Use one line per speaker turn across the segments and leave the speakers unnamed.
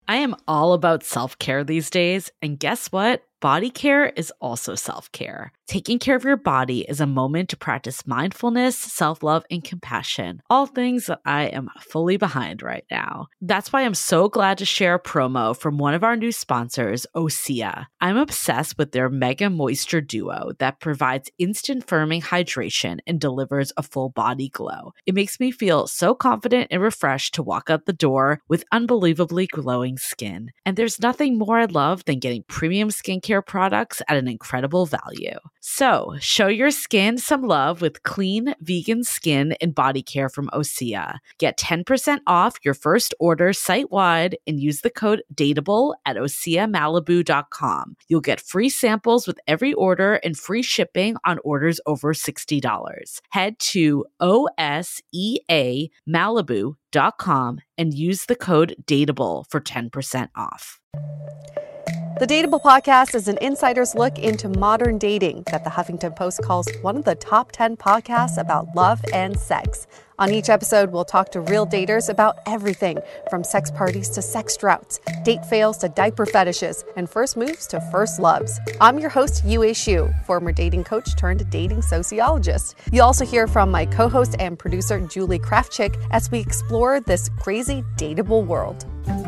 I am all about self-care these days, and guess what? Body care is also self-care. Taking care of your body is a moment to practice mindfulness, self-love, and compassion, all things that I am fully behind right now. That's why I'm so glad to share a promo from one of our new sponsors, Osea. I'm obsessed with their Mega Moisture Duo that provides instant firming hydration and delivers a full body glow. It makes me feel so confident and refreshed to walk out the door with unbelievably glowing skin. And there's nothing more I love than getting premium skincare products at an incredible value. So, show your skin some love with clean, vegan skin and body care from Osea. Get 10% off your first order site-wide and use the code DATEABLE at OseaMalibu.com. You'll get free samples with every order and free shipping on orders over $60. Head to OSEAMalibu.com and use the code DATEABLE for 10% off.
The Dateable podcast is an insider's look into modern dating that the Huffington Post calls one of the top 10 podcasts about love and sex. On each episode, we'll talk to real daters about everything from sex parties to sex droughts, date fails to diaper fetishes, and first moves to first loves. I'm your host, Yue Xu, former dating coach turned dating sociologist. You'll also hear from my co-host and producer, Julie Krafchick, as we explore this crazy dateable world.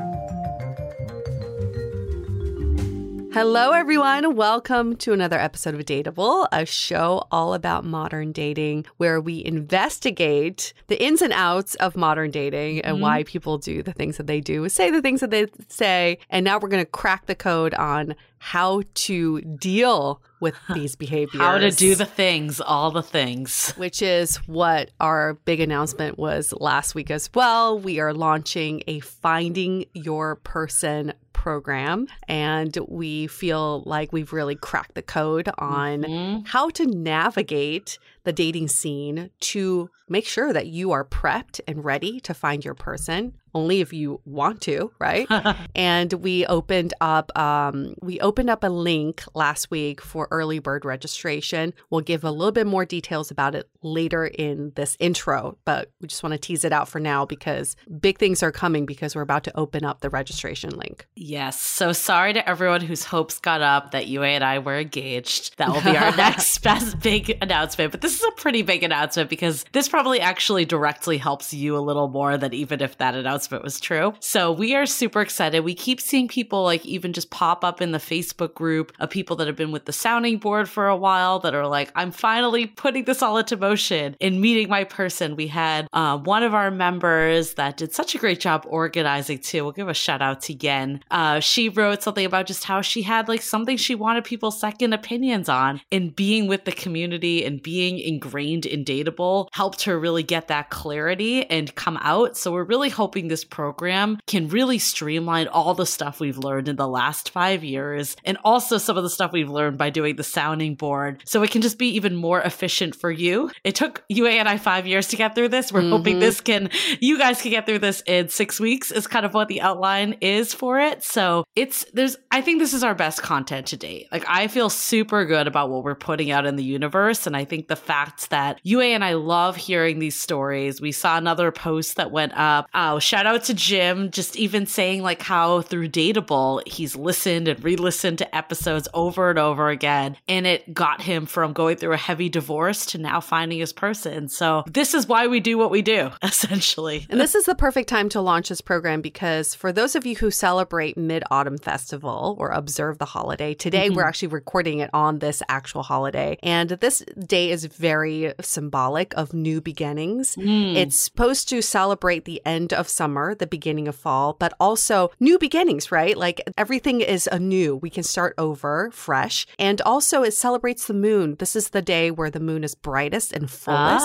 Hello, everyone. Welcome to another episode of Dateable, a show all about modern dating, where we investigate the ins and outs of modern dating and why people do the things that they do, say the things that they say. And now we're going to crack the code on how to deal with these behaviors.
How to do the things, all the things.
Which is what our big announcement was last week as well. We are launching a Finding Your Person program, and we feel like we've really cracked the code on how to navigate the dating scene to make sure that you are prepped and ready to find your person, only if you want to, right? And we opened up a link last week for early bird registration. We'll give a little bit more details about it later in this intro, but we just want to tease it out for now because big things are coming because we're about to open up the registration link.
Yes. So sorry to everyone whose hopes got up that Yue and I were engaged. That will be our next best big announcement. But this is a pretty big announcement because this probably actually directly helps you a little more than even if that announcement was true. So we are super excited. We keep seeing people like even just pop up in the Facebook group of people that have been with the sounding board for a while that are like, I'm finally putting this all into motion and meeting my person. We had one of our members that did such a great job organizing too. We'll give a shout out to Yen. She wrote something about just how she had like something she wanted people's second opinions on, and being with the community and being ingrained in Dateable helped her really get that clarity and come out. So we're really hoping this program can really streamline all the stuff we've learned in the last 5 years and also some of the stuff we've learned by doing the sounding board, so it can just be even more efficient for you. It took Yue and I 5 years to get through this. We're hoping you guys can get through this in 6 weeks is kind of what the outline is for it. So I think this is our best content to date. Like, I feel super good about what we're putting out in the universe. And I think the fact that Yue and I love hearing these stories. We saw another post that went up. Shout out to Jim, just even saying like how through Dateable, he's listened and re-listened to episodes over and over again. And it got him from going through a heavy divorce to now finding his person. So this is why we do what we do, essentially.
And this is the perfect time to launch this program because for those of you who celebrate Mid-Autumn Festival or observe the holiday, today we're actually recording it on this actual holiday. And this day is very symbolic of new beginnings. It's supposed to celebrate the end of summer, the beginning of fall, but also new beginnings, right? Like everything is anew. We can start over fresh. And also it celebrates the moon. This is the day where the moon is brightest and fullest.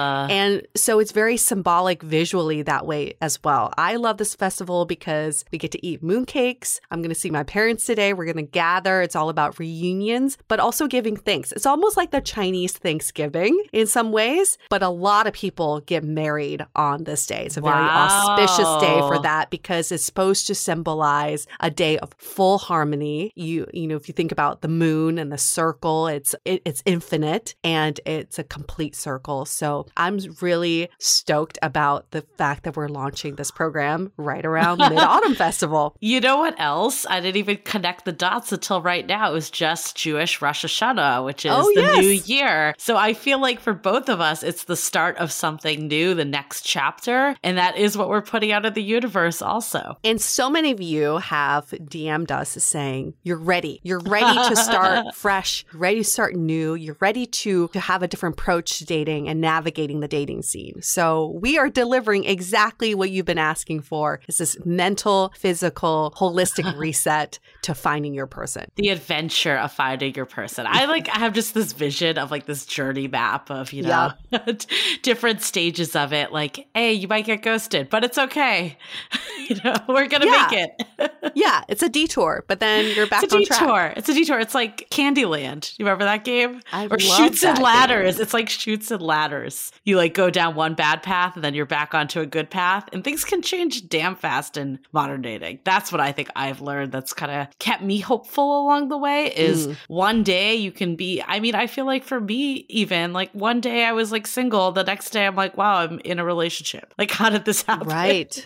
And so it's very symbolic visually that way as well. I love this festival because we get to eat mooncakes. I'm going to see my parents Parents' Day. We're going to gather. It's all about reunions, but also giving thanks. It's almost like the Chinese Thanksgiving in some ways, but a lot of people get married on this day. It's a very auspicious day for that because it's supposed to symbolize a day of full harmony. You know, if you think about the moon and the circle, it's infinite and it's a complete circle. So I'm really stoked about the fact that we're launching this program right around Mid-Autumn Festival.
You know what else? I didn't even connect the dots until right now. It was just Jewish Rosh Hashanah, which is the new year. So I feel like for both of us, it's the start of something new, the next chapter. And that is what we're putting out of the universe also.
And so many of you have DM'd us saying, you're ready. You're ready to start fresh, ready to start new. You're ready to have a different approach to dating and navigating the dating scene. So we are delivering exactly what you've been asking for. It's this mental, physical, holistic reset to finding your person.
The adventure of finding your person. I have just this vision of like this journey map of, you know, different stages of it. Like, hey, you might get ghosted, but it's okay. You know, we're going to make it.
Yeah, it's a detour, but then you're back on track.
It's a detour. It's like Candyland. You remember that game?
Or
Chutes and Ladders.
Game.
It's like Chutes and Ladders. You like go down one bad path and then you're back onto a good path, and things can change damn fast in modern dating. That's what I think I've learned that's kind of kept me hopeful along the way is one day you can be, I mean, I feel like for me even, like one day I was like single, the next day I'm like, wow, I'm in a relationship. Like, how did this happen?
Right.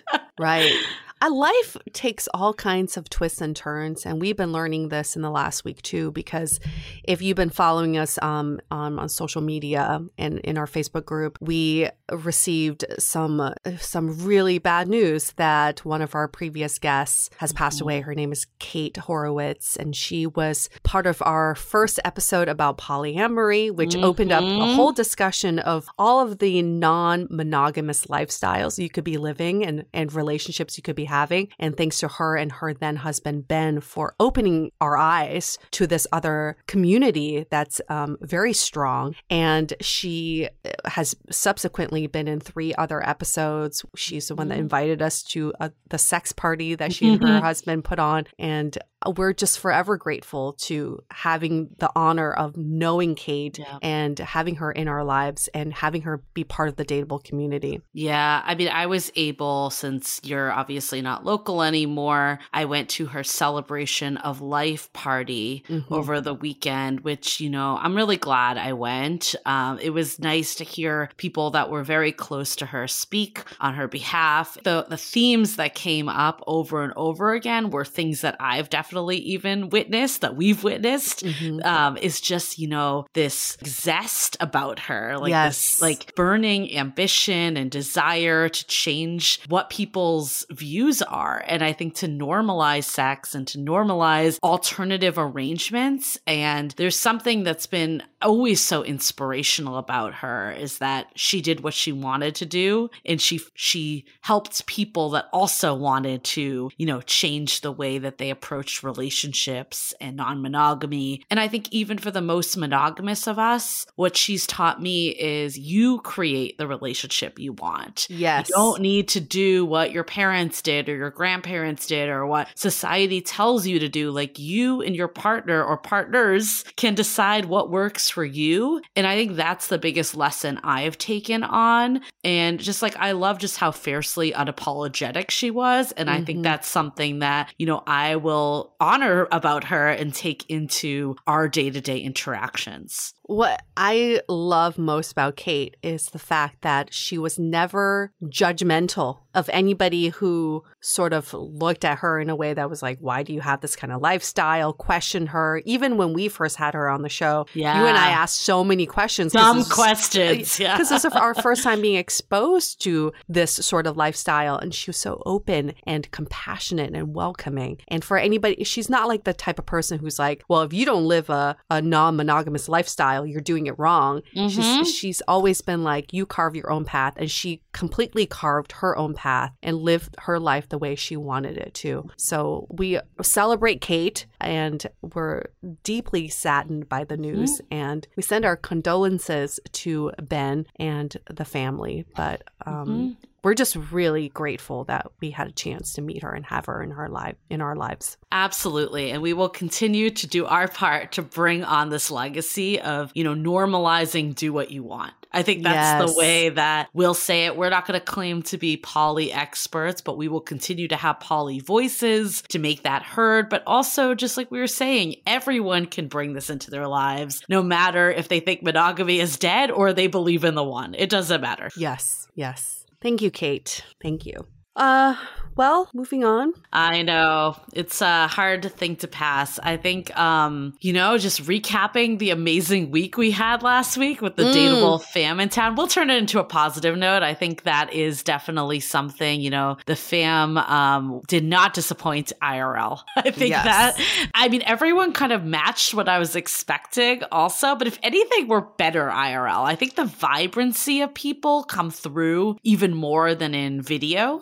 Life takes all kinds of twists and turns, and we've been learning this in the last week too, because if you've been following us on social media and in our Facebook group, we received some really bad news that one of our previous guests has passed away. Her name is Kate Horowitz, and she was part of our first episode about polyamory, which opened up a whole discussion of all of the non-monogamous lifestyles you could be living and relationships you could be having. And thanks to her and her then husband, Ben, for opening our eyes to this other community that's very strong. And she has subsequently been in 3 other episodes. She's the one that invited us to the sex party that she and her husband put on. And we're just forever grateful to having the honor of knowing Kate and having her in our lives and having her be part of the Dateable community.
Yeah. I mean, I was able, since you're obviously not local anymore, I went to her celebration of life party over the weekend, which, you know, I'm really glad I went. It was nice to hear people that were very close to her speak on her behalf. The themes that came up over and over again were things that I've definitely even witnessed, that we've witnessed, is just, you know, this zest about her, like this like burning ambition and desire to change what people's views are. And I think to normalize sex and to normalize alternative arrangements. And there's something that's been always so inspirational about her is that she did what she wanted to do, and she helped people that also wanted to, you know, change the way that they approached relationships and non-monogamy. And I think even for the most monogamous of us, what she's taught me is you create the relationship you want.
Yes.
You don't need to do what your parents did or your grandparents did or what society tells you to do. Like, you and your partner or partners can decide what works for you. And I think that's the biggest lesson I've taken on. And just like, I love just how fiercely unapologetic she was. And I think that's something that, you know, I will honor about her and take into our day-to-day interactions.
What I love most about Kate is the fact that she was never judgmental of anybody who sort of looked at her in a way that was like, why do you have this kind of lifestyle? Question her. Even when we first had her on the show, you and I asked so many questions.
Dumb questions. Yeah.
Because this was our first time being exposed to this sort of lifestyle. And she was so open and compassionate and welcoming. And for anybody, she's not like the type of person who's like, well, if you don't live a non-monogamous lifestyle, you're doing it wrong. She's always been like, you carve your own path. And she completely carved her own path and lived her life the way she wanted it to. So we celebrate Kate, and we're deeply saddened by the news. And we send our condolences to Ben and the family. But we're just really grateful that we had a chance to meet her and have her in our lives.
Absolutely. And we will continue to do our part to bring on this legacy of, normalizing do what you want. I think that's the way that we'll say it. We're not going to claim to be poly experts, but we will continue to have poly voices to make that heard. But also, just like we were saying, everyone can bring this into their lives, no matter if they think monogamy is dead or they believe in the one. It doesn't matter.
Yes. Thank you, Kate. Thank you. Well, moving on.
I know. It's a hard thing to pass. I think, just recapping the amazing week we had last week with the Dateable fam in town. We'll turn it into a positive note. I think that is definitely something, the fam did not disappoint IRL. I think everyone kind of matched what I was expecting also. But if anything, we're better IRL. I think the vibrancy of people come through even more than in video.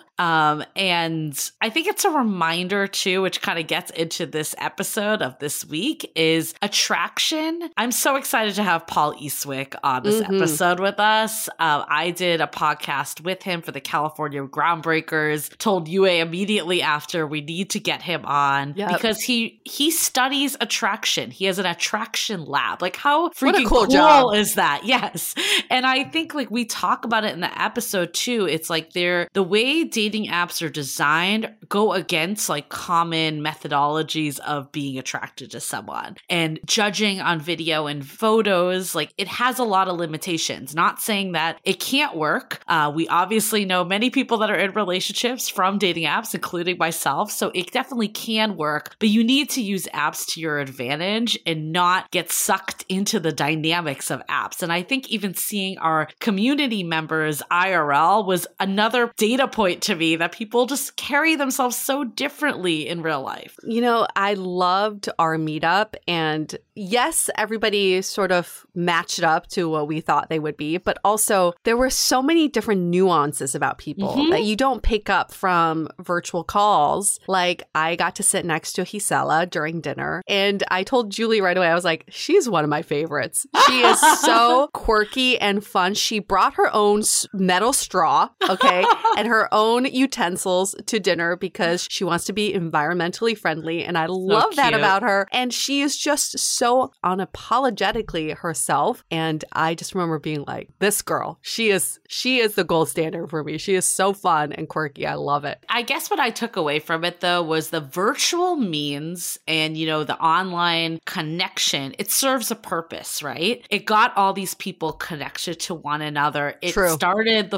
And I think it's a reminder too, which kind of gets into this episode of this week, is attraction. I'm so excited to have Paul Eastwick on this episode with us. I did a podcast with him for the California Groundbreakers, told UA immediately after we need to get him on because he studies attraction. He has an attraction lab. Like how freaking cool job is that? Yes. And I think like we talk about it in the episode too. It's like the way dating apps are designed go against like common methodologies of being attracted to someone, and judging on video and photos, like it has a lot of limitations. Not saying that it can't work. We obviously know many people that are in relationships from dating apps, including myself. So it definitely can work, but you need to use apps to your advantage and not get sucked into the dynamics of apps. And I think even seeing our community members IRL was another data point to me that people just carry themselves so differently in real life.
I loved our meetup, and yes, everybody sort of matched up to what we thought they would be, but also there were so many different nuances about people that you don't pick up from virtual calls. Like I got to sit next to Gisela during dinner, and I told Julie right away, I was like, she's one of my favorites. She is so quirky and fun. She brought her own metal straw, okay, and her own utensils to dinner because she wants to be environmentally friendly. And I love that about her. And she is just so unapologetically herself. And I just remember being like, this girl, she is the gold standard for me. She is so fun and quirky. I love it.
I guess what I took away from it though was the virtual means and, the online connection. It serves a purpose, right? It got all these people connected to one another. It started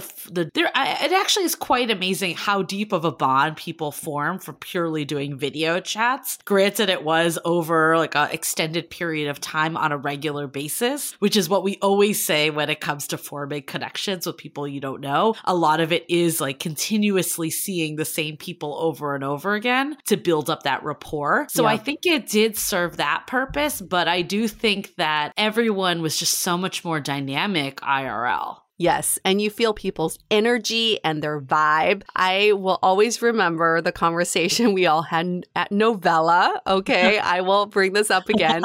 it actually is quite amazing how deep of a bond people form from purely doing video chats. Granted, it was over like an extended period of time on a regular basis, which is what we always say when it comes to forming connections with people you don't know. A lot of it is like continuously seeing the same people over and over again to build up that rapport. So I think it did serve that purpose, but I do think that everyone was just so much more dynamic IRL.
Yes. And you feel people's energy and their vibe. I will always remember the conversation we all had at Novella. Okay. I will bring this up again.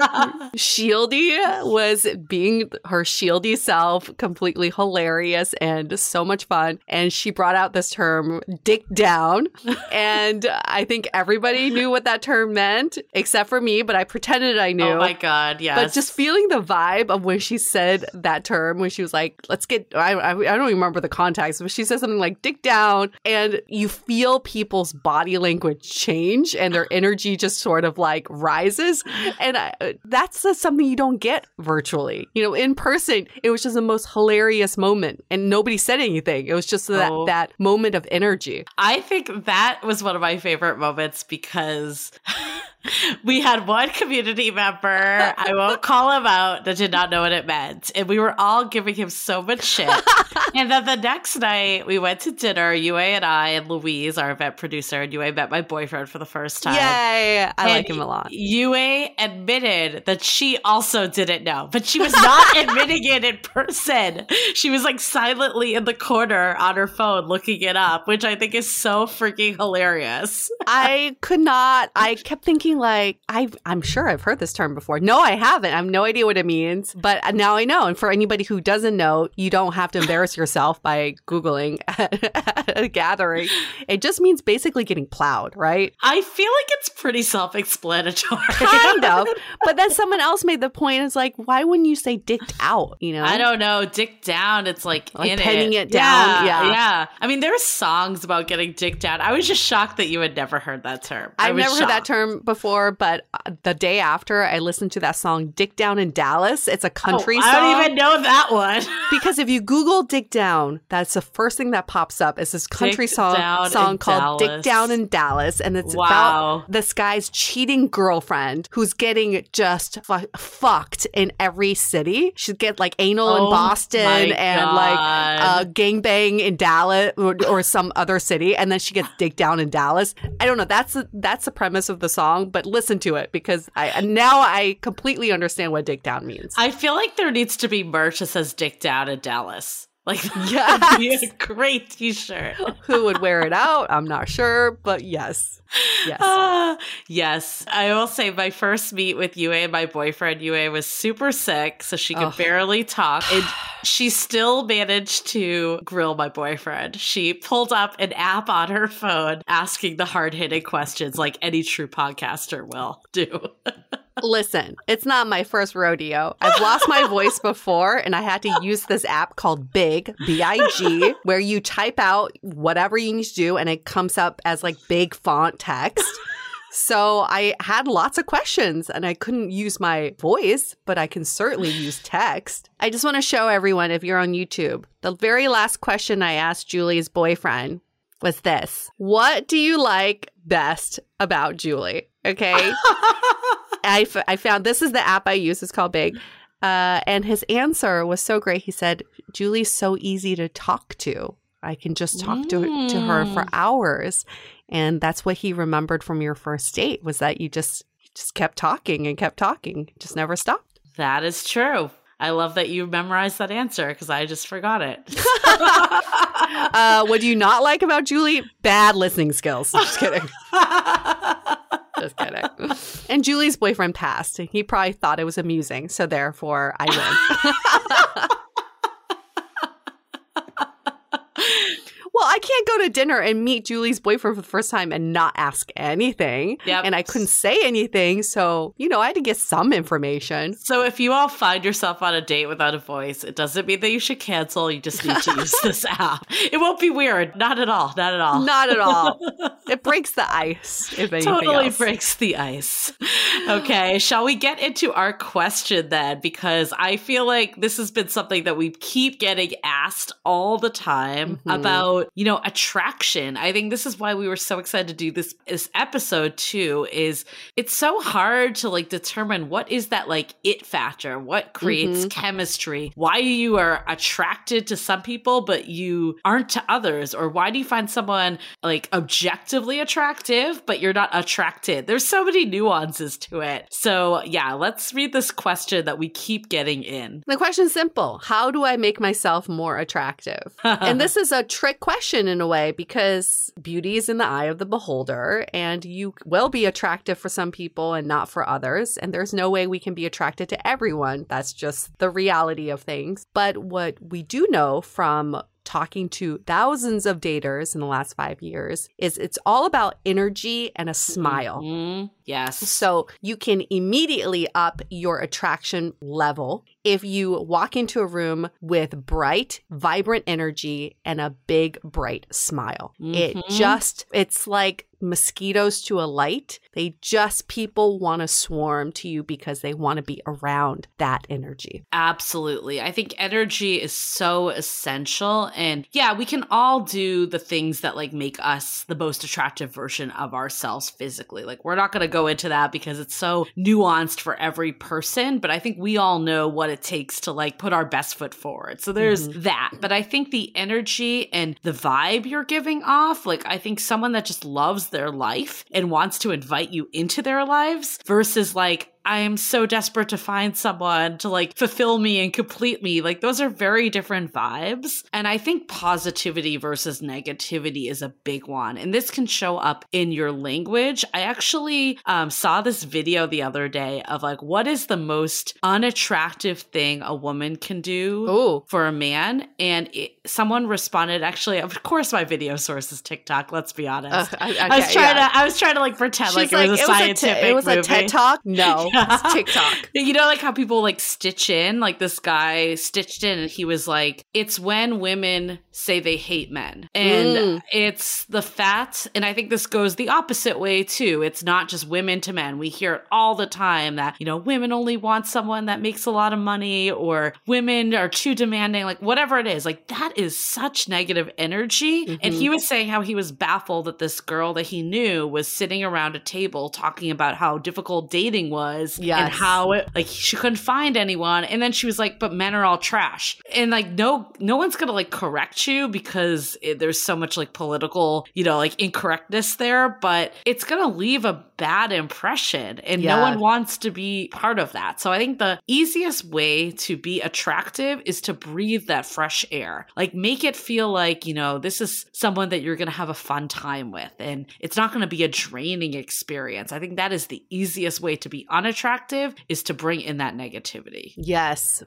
Shieldy was being her shieldy self, completely hilarious and so much fun. And she brought out this term, dick down. And I think everybody knew what that term meant, except for me, but I pretended I knew.
Oh my God. Yes.
But just feeling the vibe of when she said that term, when she was like, I don't even remember the context, but she says something like dick down, and you feel people's body language change and their energy just sort of like rises. And that's something you don't get virtually. In person, it was just the most hilarious moment and nobody said anything. It was just that moment of energy.
I think that was one of my favorite moments because we had one community member, I won't call him out, that did not know what it meant. And we were all giving him so much shit. And then the next night, we went to dinner, UA and I and Louise, our event producer, and UA met my boyfriend for the first time.
Yay! I like him a lot.
UA admitted that she also didn't know, but she was not admitting it in person. She was like silently in the corner on her phone looking it up, which I think is so freaking hilarious.
I kept thinking thinking like, I'm sure I've heard this term before. No, I haven't. I have no idea what it means, but now I know. And for anybody who doesn't know, you don't have to embarrass yourself by Googling at a gathering. It just means basically getting plowed, right?
I feel like it's pretty self-explanatory.
Kind of. But then someone else made the point, it's like, why wouldn't you say dicked out, you know?
I don't know. Dick down, it's like in
penning it down.
Yeah. I mean, there's songs about getting dick down. I was just shocked that you had never heard that term.
I've never heard that term before, but the day after I listened to that song, Dick Down in Dallas. It's a country song.
I don't even know that one.
Because if you Google Dick Down, that's the first thing that pops up is this country song called Dick Down in Dallas. And it's about this guy's cheating girlfriend who's getting just fucked in every city. She'd get like anal in Boston and like gangbang in Dallas or some other city. And then she gets dick down in Dallas. I don't know. That's the premise of the song, but listen to it because I completely understand what dick down means.
I feel like there needs to be merch that says dick down in Dallas. Like, that'd be a great t-shirt.
Who would wear it out? I'm not sure, but yes.
Yes. I will say my first meet with Yue and my boyfriend, Yue was super sick, so she could barely talk. And she still managed to grill my boyfriend. She pulled up an app on her phone asking the hard-hitting questions like any true podcaster will do.
Listen, it's not my first rodeo. I've lost my voice before, and I had to use this app called Big, B-I-G, where you type out whatever you need to do, and it comes up as like big font text. So I had lots of questions, and I couldn't use my voice, but I can certainly use text. I just want to show everyone, if you're on YouTube, the very last question I asked Julie's boyfriend was this. What do you like best about Julie? Okay. I found this is the app I use. It's called Big. And his answer was so great. He said, Julie's so easy to talk to. I can just talk to her for hours. And that's what he remembered from your first date was that you just kept talking and kept talking. Just never stopped.
That is true. I love that you memorized that answer because I just forgot it.
What do you not like about Julie? Bad listening skills. Just kidding. Just kidding. And Julie's boyfriend passed. He probably thought it was amusing. So therefore, I win. Well, I can't go to dinner and meet Julie's boyfriend for the first time and not ask anything.
Yep.
And I couldn't say anything. So, I had to get some information.
So if you all find yourself on a date without a voice, it doesn't mean that you should cancel. You just need to use this app. It won't be weird. Not at all. Not at all.
Not at all. It breaks the ice, if anything
Totally
else.
breaks the ice. Okay. Shall we get into our question then? Because I feel like this has been something that we keep getting asked all the time about, attraction. I think this is why we were so excited to do this episode too, is it's so hard to determine what is that it factor, what creates chemistry, why you are attracted to some people, but you aren't to others, or why do you find someone objectively attractive, but you're not attracted? There's so many nuances to it. So yeah, let's read this question that we keep getting in.
The question's simple. How do I make myself more attractive? And this is a trick question in a way because beauty is in the eye of the beholder, and you will be attractive for some people and not for others. And there's no way we can be attracted to everyone. That's just the reality of things. But what we do know from talking to thousands of daters in the last 5 years is it's all about energy and a smile.
Mm-hmm. Yes.
So you can immediately up your attraction level if you walk into a room with bright, vibrant energy and a big, bright smile. It's like mosquitoes to a light. People want to swarm to you because they want to be around that energy.
Absolutely. I think energy is so essential. And yeah, we can all do the things that make us the most attractive version of ourselves physically. We're not going to go into that because it's so nuanced for every person, but I think we all know what it takes to put our best foot forward. So there's that. But I think the energy and the vibe you're giving off, I think someone that just loves their life and wants to invite you into their lives versus I am so desperate to find someone to like fulfill me and complete me. Like those are very different vibes. And I think positivity versus negativity is a big one. And this can show up in your language. I actually saw this video the other day of like, what is the most unattractive thing a woman can do for a man? And someone responded, actually, of course, my video source is TikTok. Let's be honest. I was trying to like pretend like it was a scientific
it was
movie.
A TED Talk? No, it's TikTok.
You know, like how people like stitch in, like this guy stitched in and he was like, it's when women say they hate men. And it's the fact, and I think this goes the opposite way too. It's not just women to men. We hear it all the time that, you know, women only want someone that makes a lot of money, or women are too demanding, like whatever it is. Like that is such negative energy. And he was saying how he was baffled that this girl that he knew was sitting around a table talking about how difficult dating was and how it, like she couldn't find anyone. And then she was like, but men are all trash. And like, no one's going to like correct you because there's so much like political, you know, like incorrectness there, but it's going to leave a bad impression and no one wants to be part of that. So I think the easiest way to be attractive is to breathe that fresh air. Like make it feel like, you know, this is someone that you're going to have a fun time with and it's not going to be a draining experience. I think that is the easiest way to be unattractive, is to bring in that negativity.
Yes.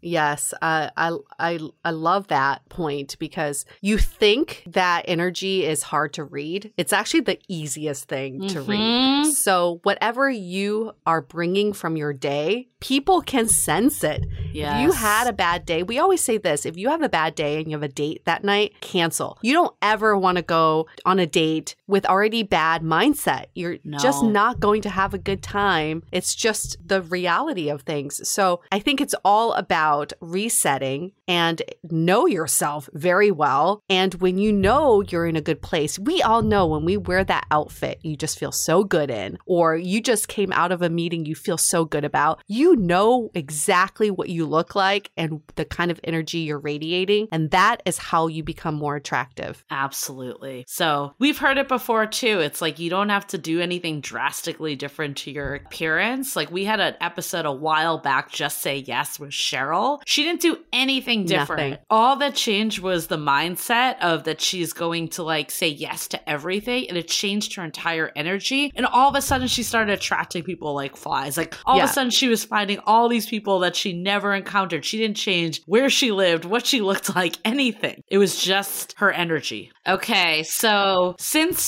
I love that point, because you think that energy is hard to read. It's actually the easiest thing to read. So whatever you are bringing from your day, people can sense it. Yes. If you had a bad day, we always say this, if you have a bad day and you have a date that night, cancel. You don't ever want to go on a date with already bad mindset. You're just not going to have a good time. It's just the reality of things. So I think it's all about resetting and know yourself very well. And when you know you're in a good place, we all know when we wear that outfit you just feel so good in, or you just came out of a meeting you feel so good about, you know exactly what you look like and the kind of energy you're radiating. And that is how you become more attractive.
Absolutely. So we've heard it before too. It's like you don't have to do anything drastically different to your appearance. Like we had an episode a while back, Just Say Yes, with Cheryl. She didn't do anything different. Nothing. All that changed was the mindset of that she's going to like say yes to everything, and it changed her entire energy. And all of a sudden she started attracting people like flies. Like all of a sudden she was finding all these people that she never encountered. She didn't change where she lived, what she looked like, anything. It was just her energy. Okay, so since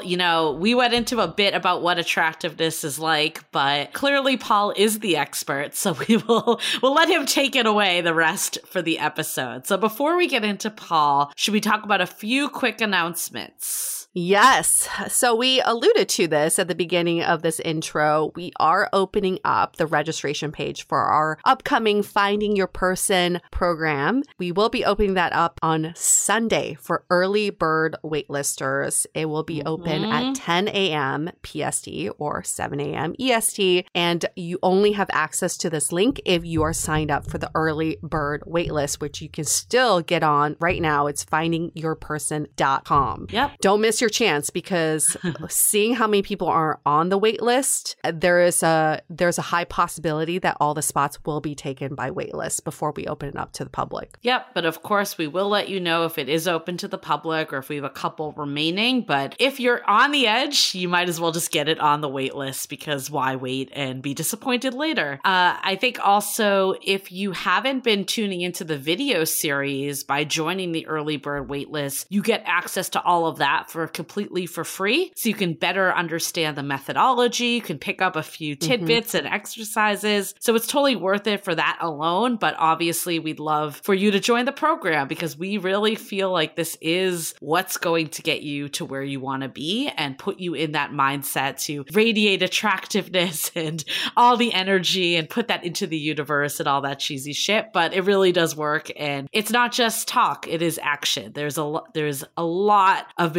we went into a bit about what attractiveness is like, but clearly Paul is the expert, so we'll let him take it away the rest for the episode. So before we get into Paul, should we talk about a few quick announcements?
Yes. So we alluded to this at the beginning of this intro. We are opening up the registration page for our upcoming Finding Your Person program. We will be opening that up on Sunday for early bird waitlisters. It will be open at 10 a.m. PST or 7 a.m. EST. And you only have access to this link if you are signed up for the early bird waitlist, which you can still get on right now. It's findingyourperson.com.
Yep.
Don't miss your chance, because seeing how many people are on the wait list, there's a high possibility that all the spots will be taken by wait list before we open it up to the public.
Yep, but of course we will let you know if it is open to the public or if we have a couple remaining. But if you're on the edge, you might as well just get it on the wait list, because why wait and be disappointed later? I think also if you haven't been tuning into the video series, by joining the early bird wait list, you get access to all of that completely for free, so you can better understand the methodology. You can pick up a few tidbits and exercises, so it's totally worth it for that alone. But obviously we'd love for you to join the program, because we really feel like this is what's going to get you to where you want to be and put you in that mindset to radiate attractiveness and all the energy and put that into the universe and all that cheesy shit. But it really does work, and it's not just talk, it is action. There's a lot of material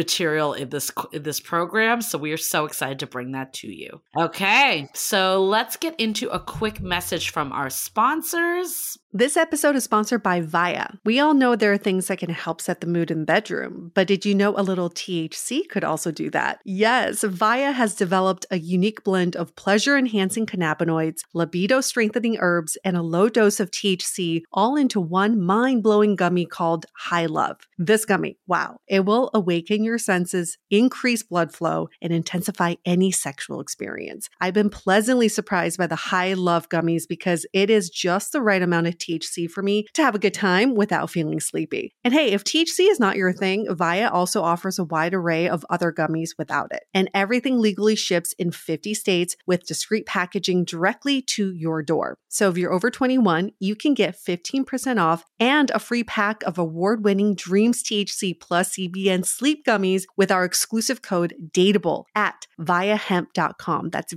material in this program. So we are so excited to bring that to you. Okay, so let's get into a quick message from our sponsors.
This episode is sponsored by Viia. We all know there are things that can help set the mood in the bedroom, but did you know a little THC could also do that? Yes, Viia has developed a unique blend of pleasure-enhancing cannabinoids, libido-strengthening herbs, and a low dose of THC all into one mind-blowing gummy called High Love. This gummy, wow, it will awaken your senses, increase blood flow, and intensify any sexual experience. I've been pleasantly surprised by the High Love gummies because it is just the right amount of THC for me to have a good time without feeling sleepy. And hey, if THC is not your thing, Viia also offers a wide array of other gummies without it. And everything legally ships in 50 states with discreet packaging directly to your door. So if you're over 21, you can get 15% off and a free pack of award-winning Dreams THC plus CBN sleep gummies with our exclusive code DATEABLE at viiahemp.com. That's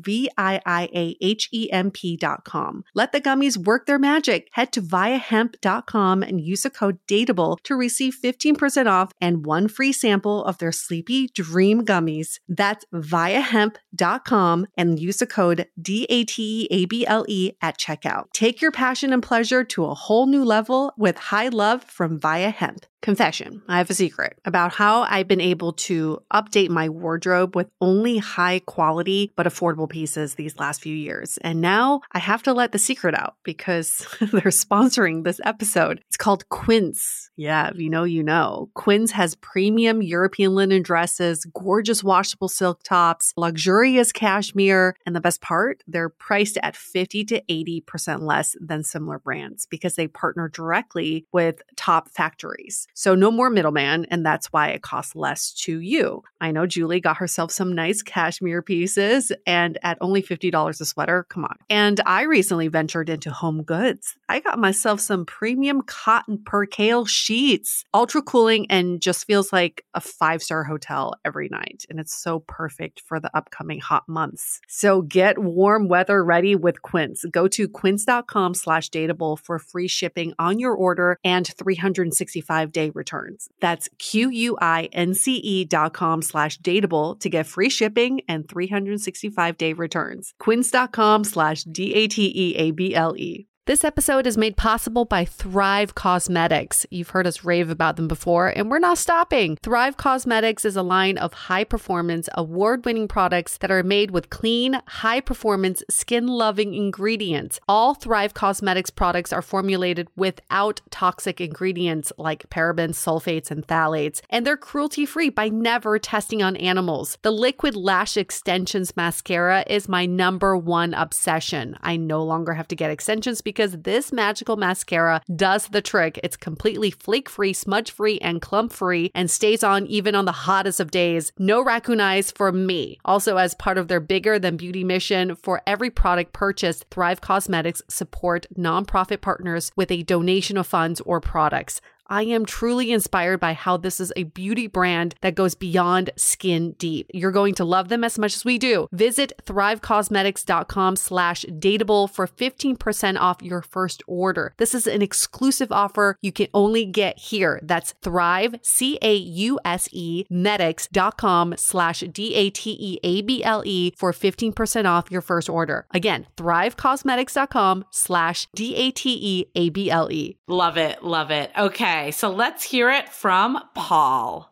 VIIAHEMP.com. Let the gummies work their magic. Head to viiahemp.com and use the code DATEABLE to receive 15% off and one free sample of their Sleepy Dream gummies. That's viiahemp.com and use the code DATEABLE at checkout. Take your passion and pleasure to a whole new level with High Love from Viia Hemp. Confession, I have a secret about how I've been able to update my wardrobe with only high quality but affordable pieces these last few years. And now I have to let the secret out because they're sponsoring this episode. It's called Quince. Yeah, if you know, you know. Quince has premium European linen dresses, gorgeous washable silk tops, luxurious cashmere, and the best part, they're priced at 50 to 80% less than similar brands because they partner directly with top factories. So no more middleman, and that's why it costs less to you. I know Julie got herself some nice cashmere pieces, and at only $50 a sweater, come on. And I recently ventured into home goods. I got myself some premium cotton percale sheets, ultra cooling, and just feels like a 5-star hotel every night. And it's so perfect for the upcoming hot months. So get warm weather ready with Quince. Go to quince.com/dateable for free shipping on your order and 365-day returns. That's QUINCE.com/dateable to get free shipping and 365-day returns. Quince.com/DATEABLE. This episode is made possible by Thrive Causemetics. You've heard us rave about them before, and we're not stopping. Thrive Causemetics is a line of high-performance, award-winning products that are made with clean, high-performance, skin-loving ingredients. All Thrive Causemetics products are formulated without toxic ingredients like parabens, sulfates, and phthalates, and they're cruelty-free by never testing on animals. The Liquid Lash Extensions Mascara is my #1 obsession. I no longer have to get extensions because this magical mascara does the trick. It's completely flake-free, smudge-free, and clump-free and stays on even on the hottest of days. No raccoon eyes for me. Also, as part of their Bigger Than Beauty mission, for every product purchased, Thrive Causemetics support nonprofit partners with a donation of funds or products. I am truly inspired by how this is a beauty brand that goes beyond skin deep. You're going to love them as much as we do. Visit thrivecausemetics.com/dateable for 15% off your first order. This is an exclusive offer you can only get here. That's Thrive, CAUSE, medics.com/DATEABLE for 15% off your first order. Again, thrivecausemetics.com/DATEABLE.
Love it. Love it. Okay. So let's hear it from Paul.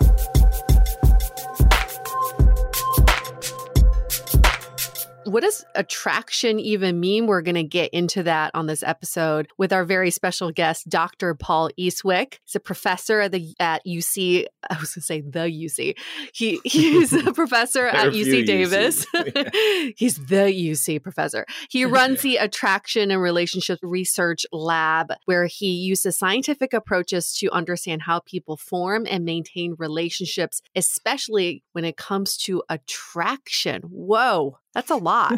What does attraction even mean? We're going to get into that on this episode with our very special guest, Dr. Paul Eastwick. He's a professor at UC. I was going to say the UC. He's a professor at UC Davis. He's the UC professor. He runs the Attraction and Relationship Research Lab, where he uses scientific approaches to understand how people form and maintain relationships, especially when it comes to attraction. Whoa. That's a lot.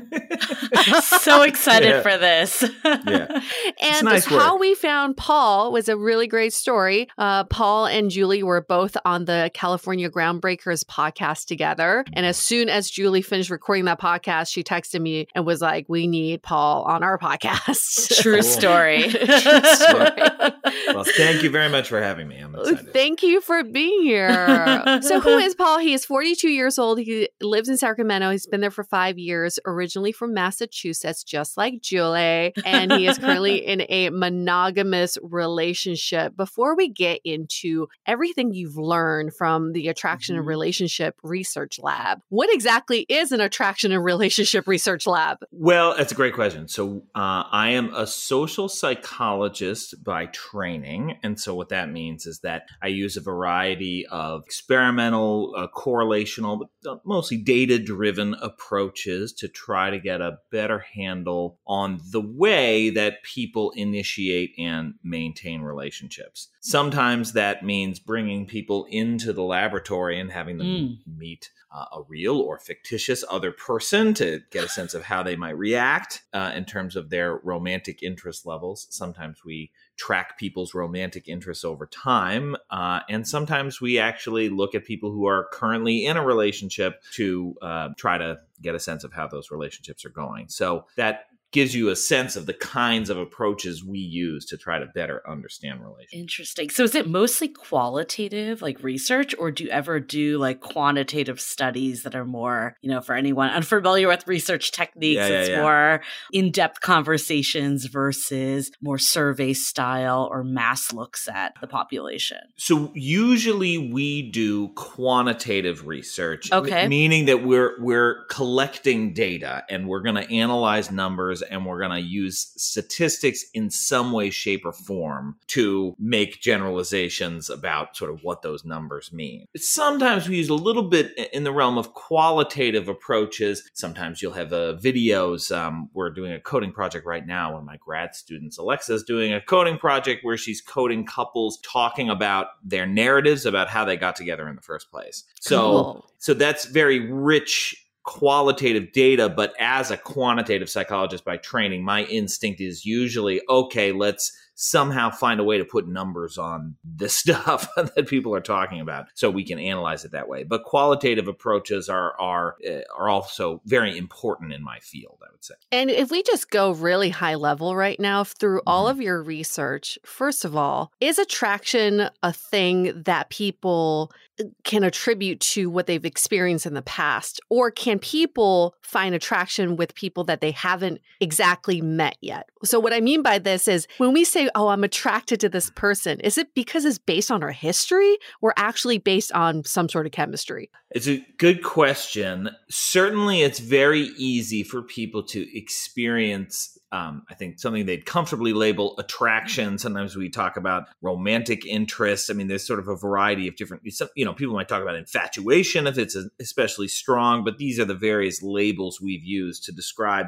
So excited for this.
Yeah.
And
nice
how
work.
we found Paul was a really great story. Paul and Julie were both on the California Groundbreakers podcast together. And as soon as Julie finished recording that podcast, she texted me and was like, we need Paul on our podcast.
True
Cool.
story.
True story.
Well, thank you very much for having me. I'm excited.
Thank you for being here. So who is Paul? He is 42 years old. He lives in Sacramento. He's been there for 5 years, originally from Massachusetts, just like Julie. And he is currently in a monogamous relationship. Before we get into everything you've learned from the Attraction and Relationship Research Lab, what exactly is an Attraction and Relationship Research Lab?
Well, that's a great question. So I am a social psychologist by training. And so what that means is that I use a variety of experimental, correlational, but mostly data-driven approaches to try to get a better handle on the way that people initiate and maintain relationships. Sometimes that means bringing people into the laboratory and having them meet a real or fictitious other person to get a sense of how they might react in terms of their romantic interest levels. Sometimes we track people's romantic interests over time. And sometimes we actually look at people who are currently in a relationship to try to get a sense of how those relationships are going. So that gives you a sense of the kinds of approaches we use to try to better understand relationships.
Interesting. So is it mostly qualitative, like research, or do you ever do like quantitative studies that are more, for anyone unfamiliar with research techniques, it's more in-depth conversations versus more survey style or mass looks at the population?
So usually we do quantitative research,
okay,
meaning that we're collecting data and we're going to analyze numbers and we're going to use statistics in some way, shape, or form to make generalizations about sort of what those numbers mean. Sometimes we use a little bit in the realm of qualitative approaches. Sometimes you'll have videos. We're doing a coding project right now. One of my grad students, Alexa, is doing a coding project where she's coding couples talking about their narratives about how they got together in the first place.
Cool.
So that's very rich qualitative data, but as a quantitative psychologist by training, my instinct is usually, okay, let's somehow find a way to put numbers on this stuff that people are talking about so we can analyze it that way. But qualitative approaches are also very important in my field, I would say.
And if we just go really high level right now through all of your research, first of all, is attraction a thing that people can attribute to what they've experienced in the past? Or can people find attraction with people that they haven't exactly met yet? So what I mean by this is when we say, oh, I'm attracted to this person, is it because it's based on our history or actually based on some sort of chemistry?
It's a good question. Certainly, it's very easy for people to experience, I think, something they'd comfortably label attraction. Sometimes we talk about romantic interest. I mean, there's sort of a variety of different, people might talk about infatuation if it's especially strong, but these are the various labels we've used to describe,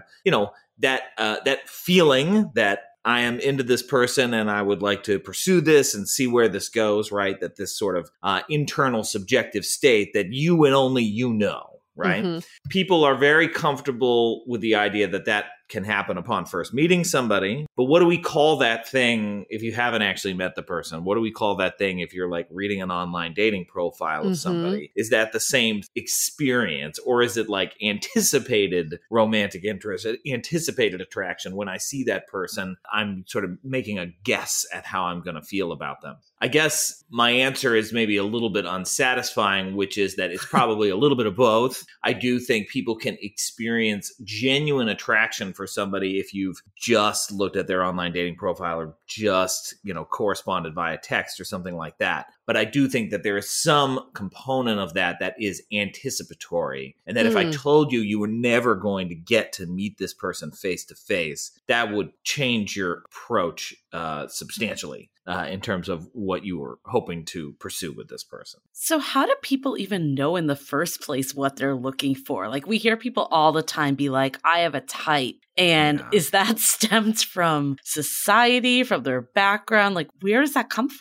that feeling that I am into this person and I would like to pursue this and see where this goes, right? That this sort of internal subjective state that you and only you know, right? Mm-hmm. People are very comfortable with the idea that that can happen upon first meeting somebody. But what do we call that thing if you haven't actually met the person? What do we call that thing if you're like reading an online dating profile of somebody? Is that the same experience, or is it like anticipated romantic interest, anticipated attraction? When I see that person, I'm sort of making a guess at how I'm going to feel about them. I guess my answer is maybe a little bit unsatisfying, which is that it's probably a little bit of both. I do think people can experience genuine attraction for somebody if you've just looked at their online dating profile or just, corresponded via text or something like that. But I do think that there is some component of that is anticipatory. And that if I told you were never going to get to meet this person face to face, that would change your approach substantially in terms of what you were hoping to pursue with this person.
So how do people even know in the first place what they're looking for? Like we hear people all the time be like, I have a type. And is that stemmed from society, from their background? Like, where does that come from?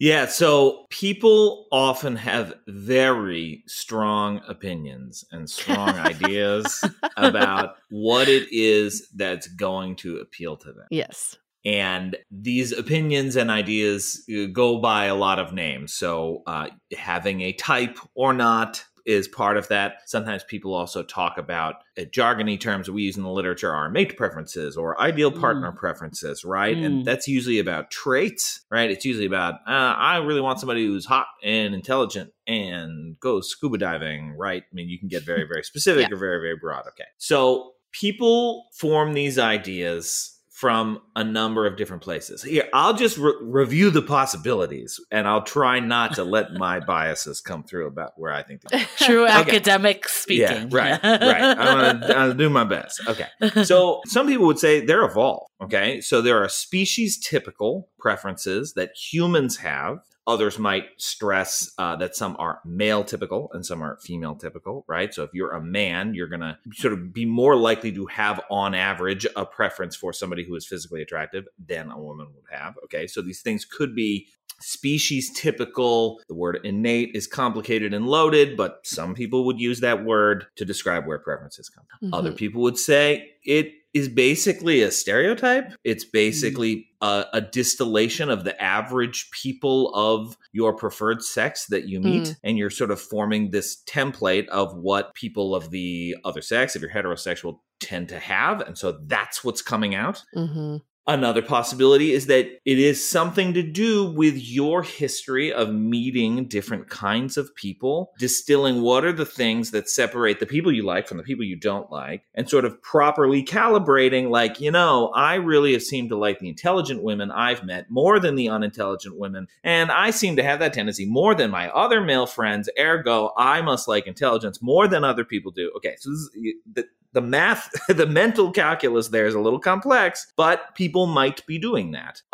Yeah, so people often have very strong opinions and strong ideas about what it is that's going to appeal to them.
Yes.
And these opinions and ideas go by a lot of names. So having a type or not is part of that. Sometimes people also talk about jargony terms that we use in the literature are mate preferences or ideal partner preferences, right? And that's usually about traits, right? It's usually about, I really want somebody who's hot and intelligent and goes scuba diving, right? I mean, you can get very, very specific or very, very broad. Okay. So people form these ideas from a number of different places. Here, I'll just review the possibilities, and I'll try not to let my biases come through about where I think they're
true academic speaking.
Yeah, right. I'm gonna do my best. Okay. So some people would say they're evolved. Okay. So there are species typical preferences that humans have. Others might stress that some are male typical and some are female typical, right? So if you're a man, you're going to sort of be more likely to have, on average, a preference for somebody who is physically attractive than a woman would have. Okay, so these things could be species typical. The word innate is complicated and loaded, but some people would use that word to describe where preferences come from. Mm-hmm. Other people would say it is basically a stereotype. It's basically a distillation of the average people of your preferred sex that you meet. And you're sort of forming this template of what people of the other sex, if you're heterosexual, tend to have. And so that's what's coming out. Mm-hmm. Another possibility is that it is something to do with your history of meeting different kinds of people, distilling what are the things that separate the people you like from the people you don't like, and sort of properly calibrating, like, you know, I really have seemed to like the intelligent women I've met more than the unintelligent women, and I seem to have that tendency more than my other male friends, ergo, I must like intelligence more than other people do. Okay, so this is the math, the mental calculus there is a little complex, but people might be doing that.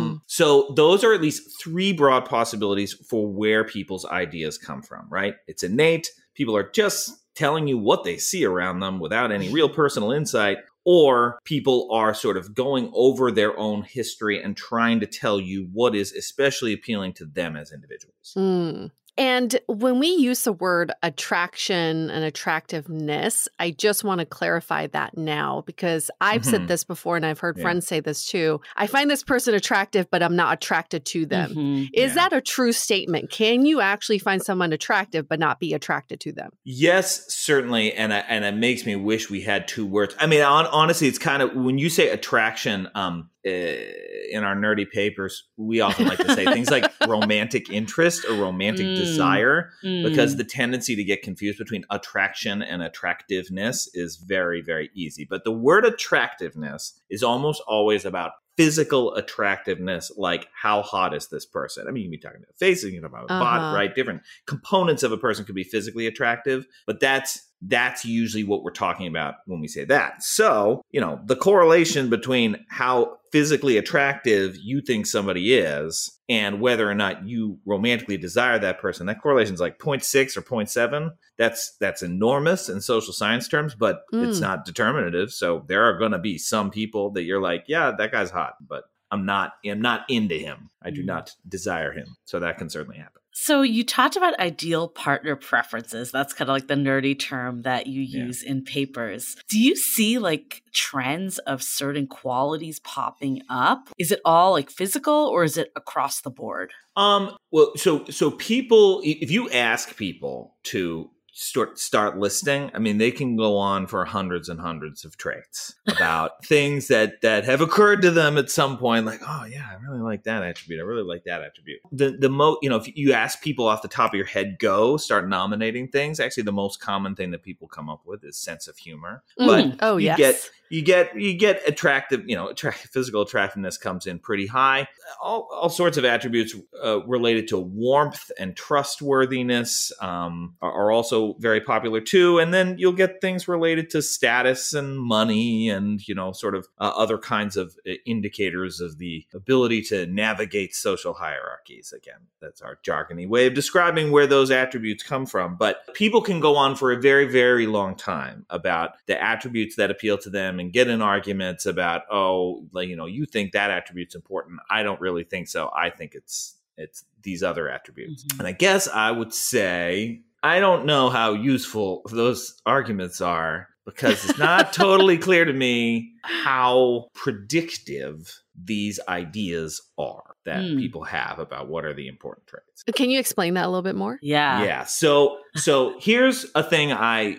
So those are at least three broad possibilities for where people's ideas come from, right? It's innate. People are just telling you what they see around them without any real personal insight, or people are sort of going over their own history and trying to tell you what is especially appealing to them as individuals.
And when we use the word attraction and attractiveness, I just want to clarify that now, because I've said this before and I've heard friends say this too. I find this person attractive, but I'm not attracted to them. Is that a true statement? Can you actually find someone attractive, but not be attracted to them?
Yes, certainly. And it makes me wish we had two words. I mean, honestly, it's kind of, when you say attraction, in our nerdy papers, we often like to say things like romantic interest or romantic desire, because the tendency to get confused between attraction and attractiveness is very, very easy. But the word attractiveness is almost always about physical attractiveness, like how hot is this person? I mean, you can be talking about faces, you can talk about body, right? Different components of a person could be physically attractive, but that's usually what we're talking about when we say that. So, you know, the correlation between how physically attractive you think somebody is and whether or not you romantically desire that person, that correlation is like 0.6 or 0.7. That's enormous in social science terms, but it's not determinative. So there are going to be some people that you're like, yeah, that guy's hot, but I'm not into him. I do not desire him. So that can certainly happen.
So you talked about ideal partner preferences. That's kind of like the nerdy term that you use in papers. Do you see like trends of certain qualities popping up? Is it all like physical or is it across the board?
Well, so people, if you ask people to start listing, I mean, they can go on for hundreds and hundreds of traits about things that have occurred to them at some point, like, oh yeah, I really like that attribute. I really like that attribute. If you ask people off the top of your head, start nominating things. Actually, the most common thing that people come up with is sense of humor. But you get attractive, physical attractiveness comes in pretty high. All sorts of attributes related to warmth and trustworthiness are also very popular too. And then you'll get things related to status and money and, sort of other kinds of indicators of the ability to navigate social hierarchies. Again, that's our jargony way of describing where those attributes come from. But people can go on for a very, very long time about the attributes that appeal to them and get in arguments about, you think that attribute's important. I don't really think so. I think it's It's these other attributes. And I guess I would say, I don't know how useful those arguments are because it's not totally clear to me how predictive these ideas are that people have about what are the important traits.
Can you explain that a little bit more?
Yeah.
Yeah. So here's a thing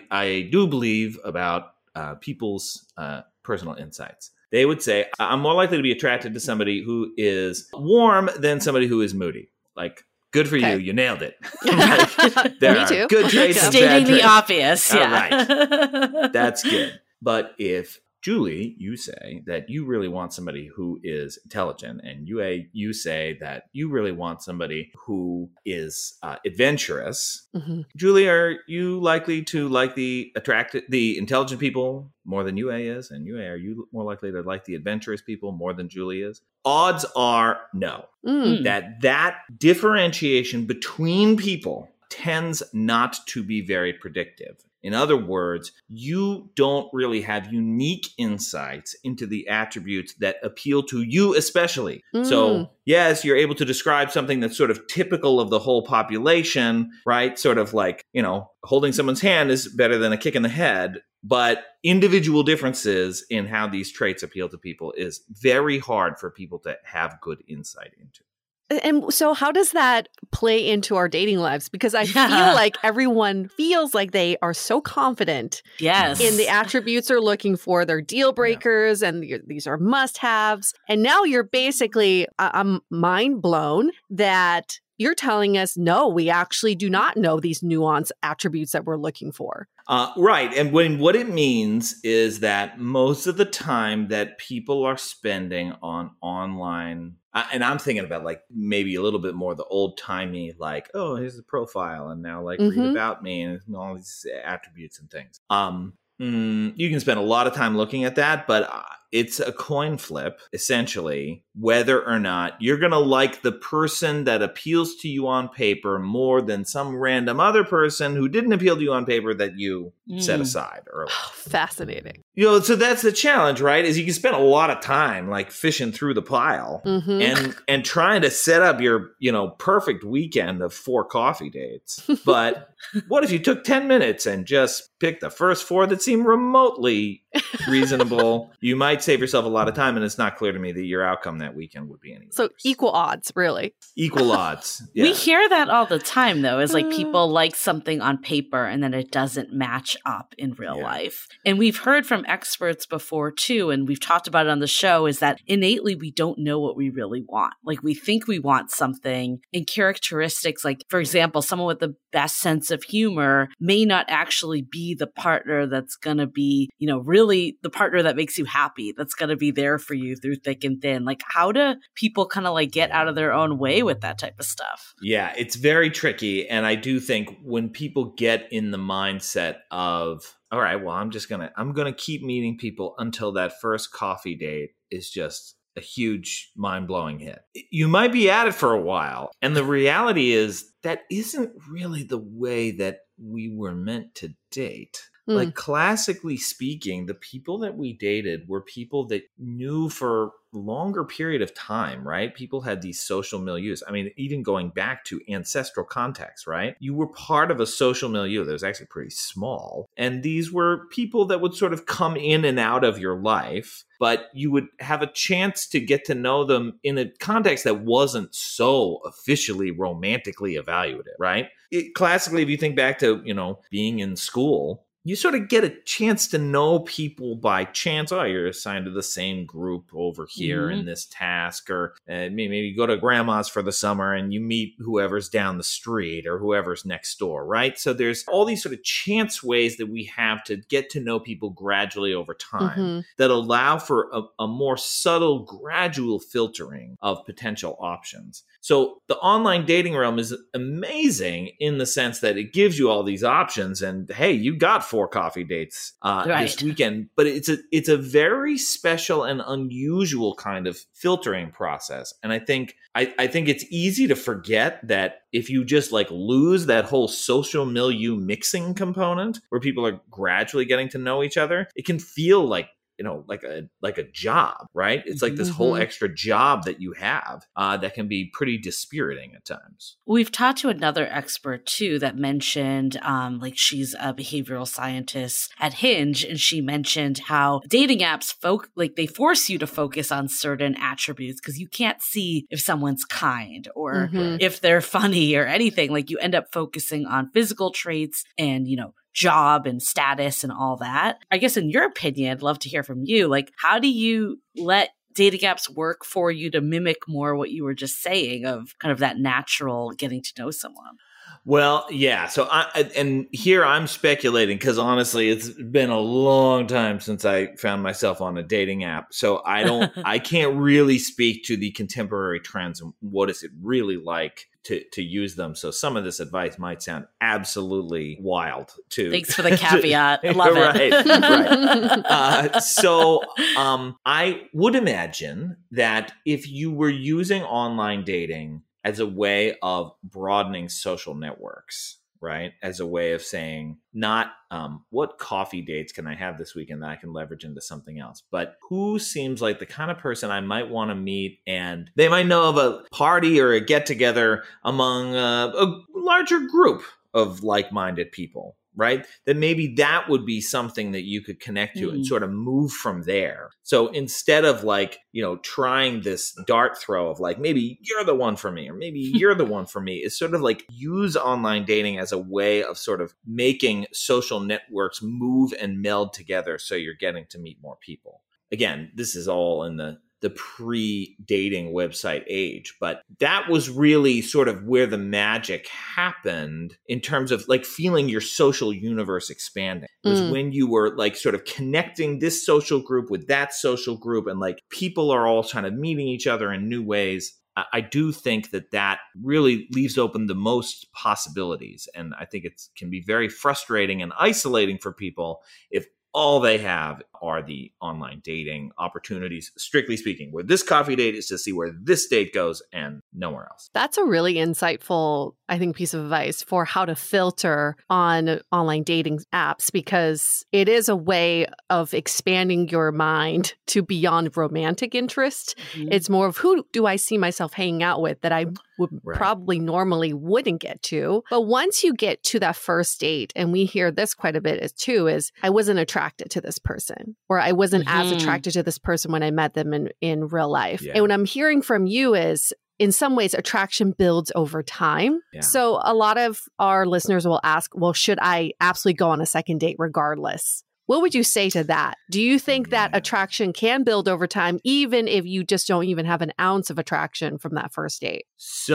I do believe about people's personal insights. They would say, I'm more likely to be attracted to somebody who is warm than somebody who is moody. Like, good for you. You nailed it. Like, there
Me too.
are good traits and
Stating
bad
the
traits.
obvious. Yeah.
All right. That's good. But if, Julie, you say that you really want somebody who is intelligent, and you say that you really want somebody who is adventurous.
Mm-hmm.
Julie, are you likely to like the intelligent people more than Yue is? And Yue, are you more likely to like the adventurous people more than Julie is? Odds are no. That differentiation between people tends not to be very predictive. In other words, you don't really have unique insights into the attributes that appeal to you especially. So, yes, you're able to describe something that's sort of typical of the whole population, right? Sort of like, holding someone's hand is better than a kick in the head. But individual differences in how these traits appeal to people is very hard for people to have good insight into.
And so how does that play into our dating lives? Because I feel like everyone feels like they are so confident in the attributes they're looking for. They're deal breakers and these are must-haves. And now you're basically, I'm mind blown that you're telling us, no, we actually do not know these nuanced attributes that we're looking for.
Right. And what it means is that most of the time that people are spending on online, and I'm thinking about like maybe a little bit more the old timey, like, oh, here's the profile and now like read about me and all these attributes and things. You can spend a lot of time looking at that, but it's a coin flip, essentially, whether or not you're going to like the person that appeals to you on paper more than some random other person who didn't appeal to you on paper that you set aside earlier.
Oh, fascinating.
So that's the challenge, right? Is you can spend a lot of time like fishing through the pile and trying to set up your, perfect weekend of 4 coffee dates. But what if you took 10 minutes and just picked the first 4 that seem remotely reasonable? You might save yourself a lot of time, and it's not clear to me that your outcome that weekend would be any worse.
So equal odds, really.
Equal odds. Yeah.
We hear that all the time, though, is like people like something on paper and then it doesn't match up in real life. And we've heard from experts before, too, and we've talked about it on the show, is that innately we don't know what we really want. Like we think we want something, and characteristics, like, for example, someone with the best sense of humor may not actually be the partner that's going to be, really the partner that makes you happy, that's going to be there for you through thick and thin. Like, how do people kind of like get out of their own way with that type of stuff?
Yeah, it's very tricky. And I do think when people get in the mindset of, all right, well, I'm going to keep meeting people until that first coffee date is just a huge mind-blowing hit. You might be at it for a while. And the reality is that isn't really the way that we were meant to date. Like, classically speaking, the people that we dated were people that knew for longer period of time, right? People had these social milieus. I mean, even going back to ancestral context, right? You were part of a social milieu that was actually pretty small. And these were people that would sort of come in and out of your life, but you would have a chance to get to know them in a context that wasn't so officially romantically evaluative, right? Classically, if you think back to, being in school, you sort of get a chance to know people by chance. Oh, you're assigned to the same group over here in this task, or maybe you go to grandma's for the summer and you meet whoever's down the street or whoever's next door, right? So there's all these sort of chance ways that we have to get to know people gradually over time that allow for a more subtle, gradual filtering of potential options. So the online dating realm is amazing in the sense that it gives you all these options, and hey, you got 4 coffee dates this weekend, but it's a very special and unusual kind of filtering process. And I think it's easy to forget that if you just like lose that whole social milieu mixing component where people are gradually getting to know each other, it can feel like like a job, right? It's like this whole extra job that you have that can be pretty dispiriting at times.
We've talked to another expert too that mentioned like she's a behavioral scientist at Hinge, and she mentioned how dating apps like they force you to focus on certain attributes because you can't see if someone's kind or if they're funny or anything. Like you end up focusing on physical traits and, job and status and all that. I guess in your opinion, I'd love to hear from you. Like, how do you let dating apps work for you to mimic more what you were just saying of kind of that natural getting to know someone?
Well, yeah. So here I'm speculating because honestly, it's been a long time since I found myself on a dating app. So I can't really speak to the contemporary trends and what is it really like to use them. So some of this advice might sound absolutely wild too.
Thanks for the caveat. I love it.
Right. So I would imagine that if you were using online dating as a way of broadening social networks, right? As a way of saying, not what coffee dates can I have this weekend that I can leverage into something else, but who seems like the kind of person I might want to meet, and they might know of a party or a get-together among a larger group of like-minded people, right? That maybe that would be something that you could connect to and sort of move from there. So instead of trying this dart throw of like, maybe you're the one for me, or maybe you're the one for me, it's sort of like use online dating as a way of sort of making social networks move and meld together so you're getting to meet more people. Again, this is all in the pre-dating website age, but that was really sort of where the magic happened in terms of like feeling your social universe expanding. It was when you were like sort of connecting this social group with that social group, and like people are all kind of meeting each other in new ways. I do think that really leaves open the most possibilities. And I think it can be very frustrating and isolating for people if all they have are the online dating opportunities, strictly speaking, where this coffee date is to see where this date goes and nowhere else.
That's a really insightful, I think, piece of advice for how to filter on online dating apps, because it is a way of expanding your mind to beyond romantic interest. It's more of who do I see myself hanging out with that I would probably normally wouldn't get to. But once you get to that first date, and we hear this quite a bit too, is I wasn't attracted to this person, or I wasn't as attracted to this person when I met them in real life. Yeah. And what I'm hearing from you is, in some ways, attraction builds over time. Yeah. So a lot of our listeners will ask, well, should I absolutely go on a second date regardless? What would you say to that? Do you think that attraction can build over time, even if you just don't even have an ounce of attraction from that first date?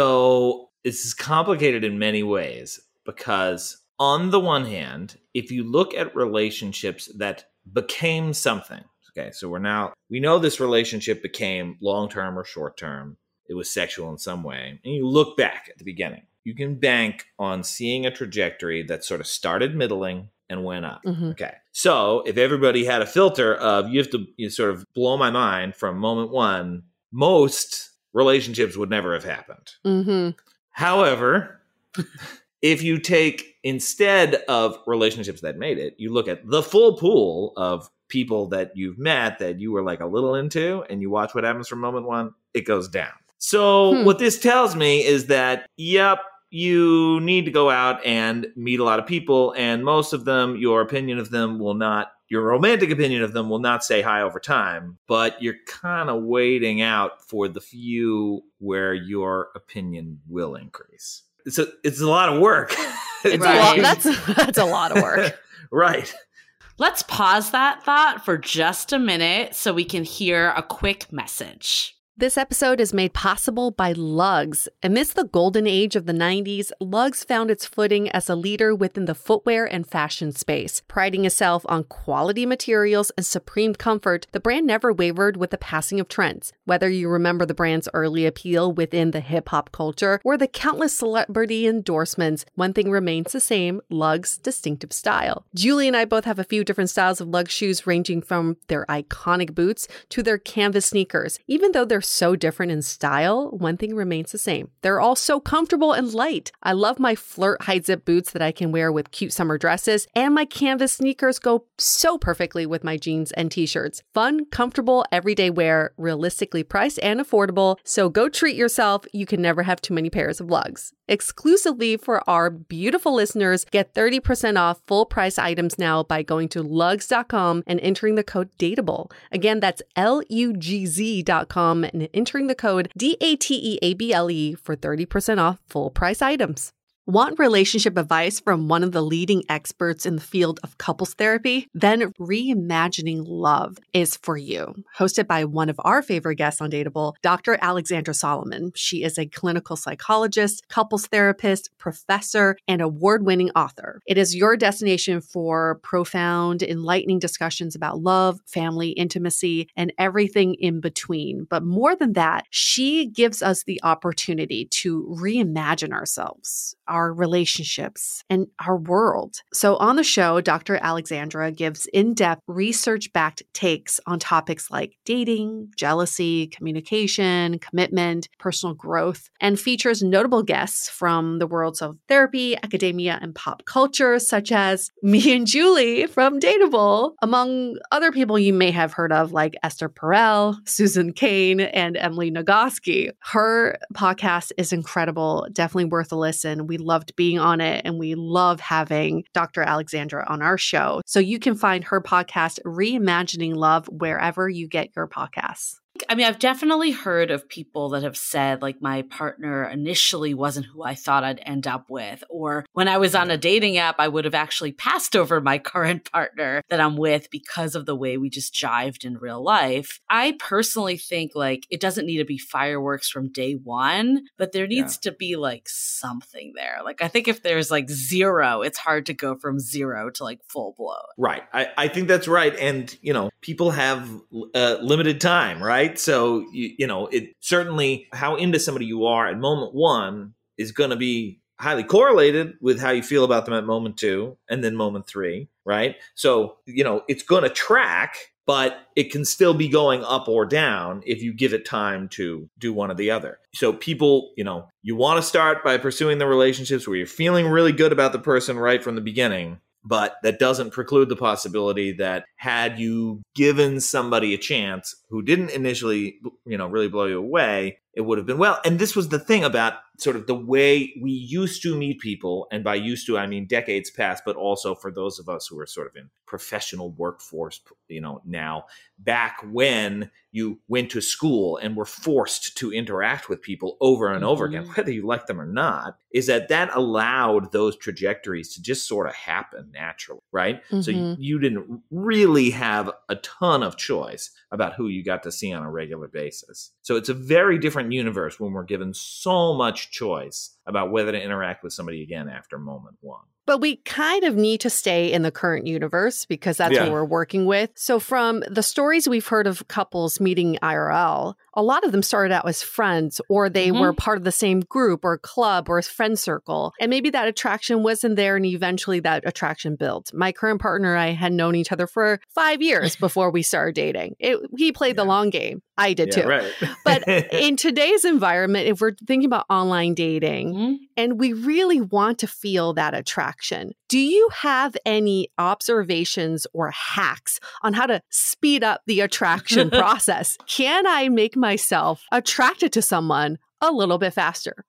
So this is complicated in many ways, because on the one hand, if you look at relationships that became something, okay, so we know this relationship became long-term or short-term. It was sexual in some way. And you look back at the beginning, you can bank on seeing a trajectory that sort of started middling and went up. Okay. So if everybody had a filter of you sort of blow my mind from moment one, most relationships would never have happened. However, if you take, instead of relationships that made it, you look at the full pool of people that you've met that you were like a little into, and you watch what happens from moment one, it goes down. So what this tells me is that, yep, you need to go out and meet a lot of people, and most of them, your romantic opinion of them will not stay high over time, but you're kind of waiting out for the few where your opinion will increase. It's a lot of work.
That's a lot of work.
Right.
Let's pause that thought for just a minute so we can hear a quick message.
This episode is made possible by Lugz. Amidst the golden age of the 90s, Lugz found its footing as a leader within the footwear and fashion space. Priding itself on quality materials and supreme comfort, the brand never wavered with the passing of trends. Whether you remember the brand's early appeal within the hip-hop culture or the countless celebrity endorsements, one thing remains the same: Lugz's distinctive style. Julie and I both have a few different styles of Lugz shoes, ranging from their iconic boots to their canvas sneakers. Even though they're so different in style, one thing remains the same. They're all so comfortable and light. I love my Flirt high zip boots that I can wear with cute summer dresses, and my canvas sneakers go so perfectly with my jeans and t-shirts. Fun, comfortable, everyday wear, realistically priced and affordable. So go treat yourself. You can never have too many pairs of lugs. Exclusively for our beautiful listeners, get 30% off full price items now by going to lugs.com and entering the code DATEABLE. Again, that's LUGZ.com and entering the code DATEABLE for 30% off full price items. Want relationship advice from one of the leading experts in the field of couples therapy? Then Reimagining Love is for you. Hosted by one of our favorite guests on Dateable, Dr. Alexandra Solomon. She is a clinical psychologist, couples therapist, professor, and award-winning author. It is your destination for profound, enlightening discussions about love, family, intimacy, and everything in between. But more than that, she gives us the opportunity to reimagine ourselves, our relationships, and our world. So on the show, Dr. Alexandra gives in-depth research-backed takes on topics like dating, jealousy, communication, commitment, personal growth, and features notable guests from the worlds of therapy, academia, and pop culture, such as me and Julie from Dateable, among other people you may have heard of like Esther Perel, Susan Cain, and Emily Nagoski. Her podcast is incredible, definitely worth a listen. We loved being on it, and we love having Dr. Alexandra on our show. So you can find her podcast, Reimagining Love, wherever you get your podcasts.
I mean, I've definitely heard of people that have said, like, my partner initially wasn't who I thought I'd end up with. Or when I was on a dating app, I would have actually passed over my current partner that I'm with because of the way we just jived in real life. I personally think, like, it doesn't need to be fireworks from day one, but there needs to be, like, something there. Like, I think if there's, like, zero, it's hard to go from zero to, like, full blown.
Right. I think that's right. And, you know, people have limited time, right? So, it certainly how into somebody you are at moment one is going to be highly correlated with how you feel about them at moment two and then moment three, right? So, it's going to track, but it can still be going up or down if you give it time to do one or the other. So people, you want to start by pursuing the relationships where you're feeling really good about the person right from the beginning. But that doesn't preclude the possibility that had you given somebody a chance who didn't initially, really blow you away, it would have been well. And this was the thing about sort of the way we used to meet people. And by used to, I mean decades past, but also for those of us who are sort of in professional workforce, now, back when you went to school and were forced to interact with people over and over again, whether you like them or not, is that allowed those trajectories to just sort of happen naturally, right? Mm-hmm. So you didn't really have a ton of choice about who you got to see on a regular basis. So it's a very different universe when we're given so much choice about whether to interact with somebody again after moment one.
But we kind of need to stay in the current universe because that's what we're working with. So from the stories we've heard of couples meeting IRL, a lot of them started out as friends, or they were part of the same group or club or friend circle. And maybe that attraction wasn't there, and eventually that attraction built. My current partner and I had known each other for 5 years before we started dating. He played the long game. I did too.
Right.
But in today's environment, if we're thinking about online dating and we really want to feel that attraction, do you have any observations or hacks on how to speed up the attraction process? Can I make myself attracted to someone a little bit faster?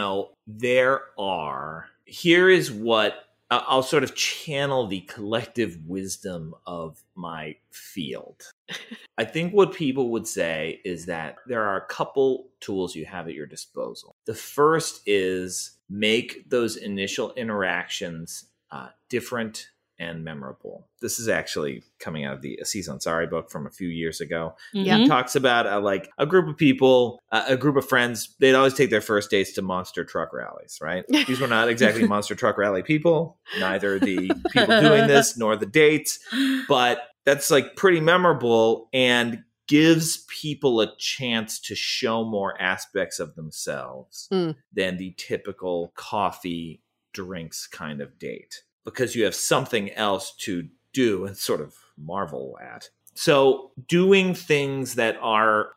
Here is what I'll sort of channel the collective wisdom of my field. I think what people would say is that there are a couple tools you have at your disposal. The first is make those initial interactions different and memorable. This is actually coming out of the Aziz Ansari book from a few years ago. He talks about a group of people, a group of friends. They'd always take their first dates to monster truck rallies, right? These were not exactly monster truck rally people, neither the people doing this nor the dates, but that's pretty memorable and gives people a chance to show more aspects of themselves than the typical coffee, drinks kind of date, because you have something else to do and sort of marvel at. So doing things that are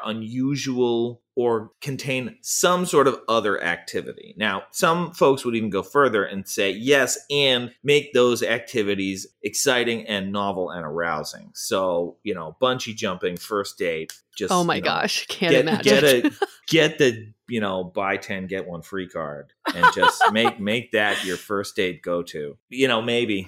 unusual or contain some sort of other activity. Now, some folks would even go further and say, yes, and make those activities exciting and novel and arousing. So, bungee jumping, first date, just,
oh my gosh, can't imagine.
Get the, buy 10, get one free card and just make that your first date go-to. Maybe.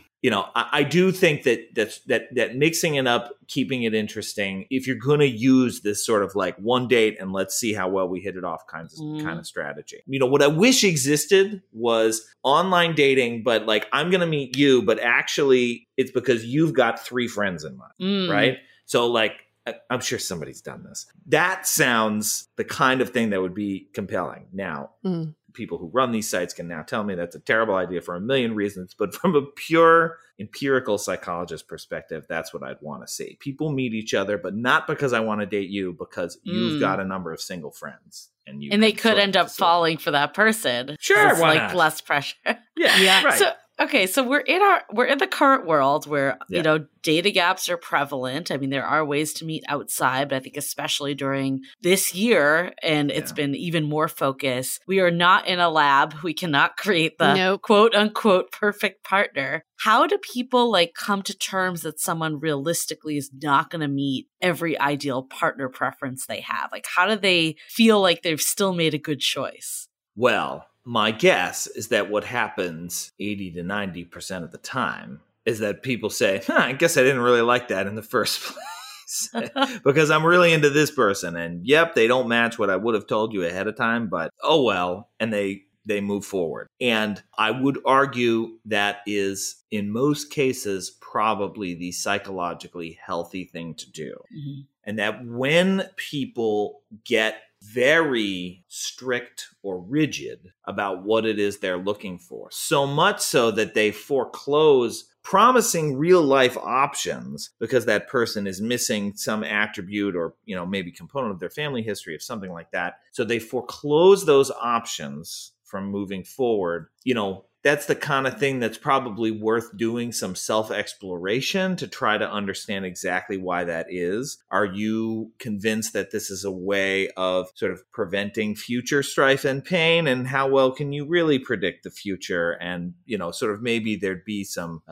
I do think that mixing it up, keeping it interesting, if you're going to use this sort of like one date and let's see how well we hit it off kind of strategy. What I wish existed was online dating, but like I'm going to meet you, but actually it's because you've got 3 friends in mind, right? So like, I'm sure somebody's done this. That sounds the kind of thing that would be compelling. Now, people who run these sites can now tell me that's a terrible idea for a million reasons, but from a pure empirical psychologist perspective, that's what I'd want to see. People meet each other, but not because I want to date you, because you've got a number of single friends. And
they could end up falling for that person.
Sure,
it's
why
like
not?
less pressure.
Yeah. Right.
So we're in the current world where dating apps are prevalent. I mean, there are ways to meet outside, but I think especially during this year, and it's been even more focused. We are not in a lab. We cannot create the quote unquote perfect partner. How do people come to terms that someone realistically is not going to meet every ideal partner preference they have? How do they feel like they've still made a good choice?
Well, my guess is that what happens 80 to 90% of the time is that people say, I guess I didn't really like that in the first place because I'm really into this person. And yep, they don't match what I would have told you ahead of time, but oh well. And they move forward. And I would argue that is, in most cases, probably the psychologically healthy thing to do. Mm-hmm. And that when people get very strict or rigid about what it is they're looking for, so much so that they foreclose promising real life options because that person is missing some attribute or, maybe component of their family history of something like that. So they foreclose those options from moving forward. That's the kind of thing that's probably worth doing some self-exploration to try to understand exactly why that is. Are you convinced that this is a way of sort of preventing future strife and pain? And how well can you really predict the future? And, sort of maybe there'd be some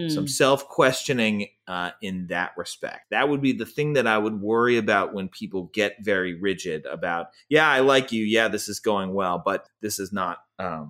self-questioning in that respect. That would be the thing that I would worry about when people get very rigid about, yeah, I like you. Yeah, this is going well, but this is not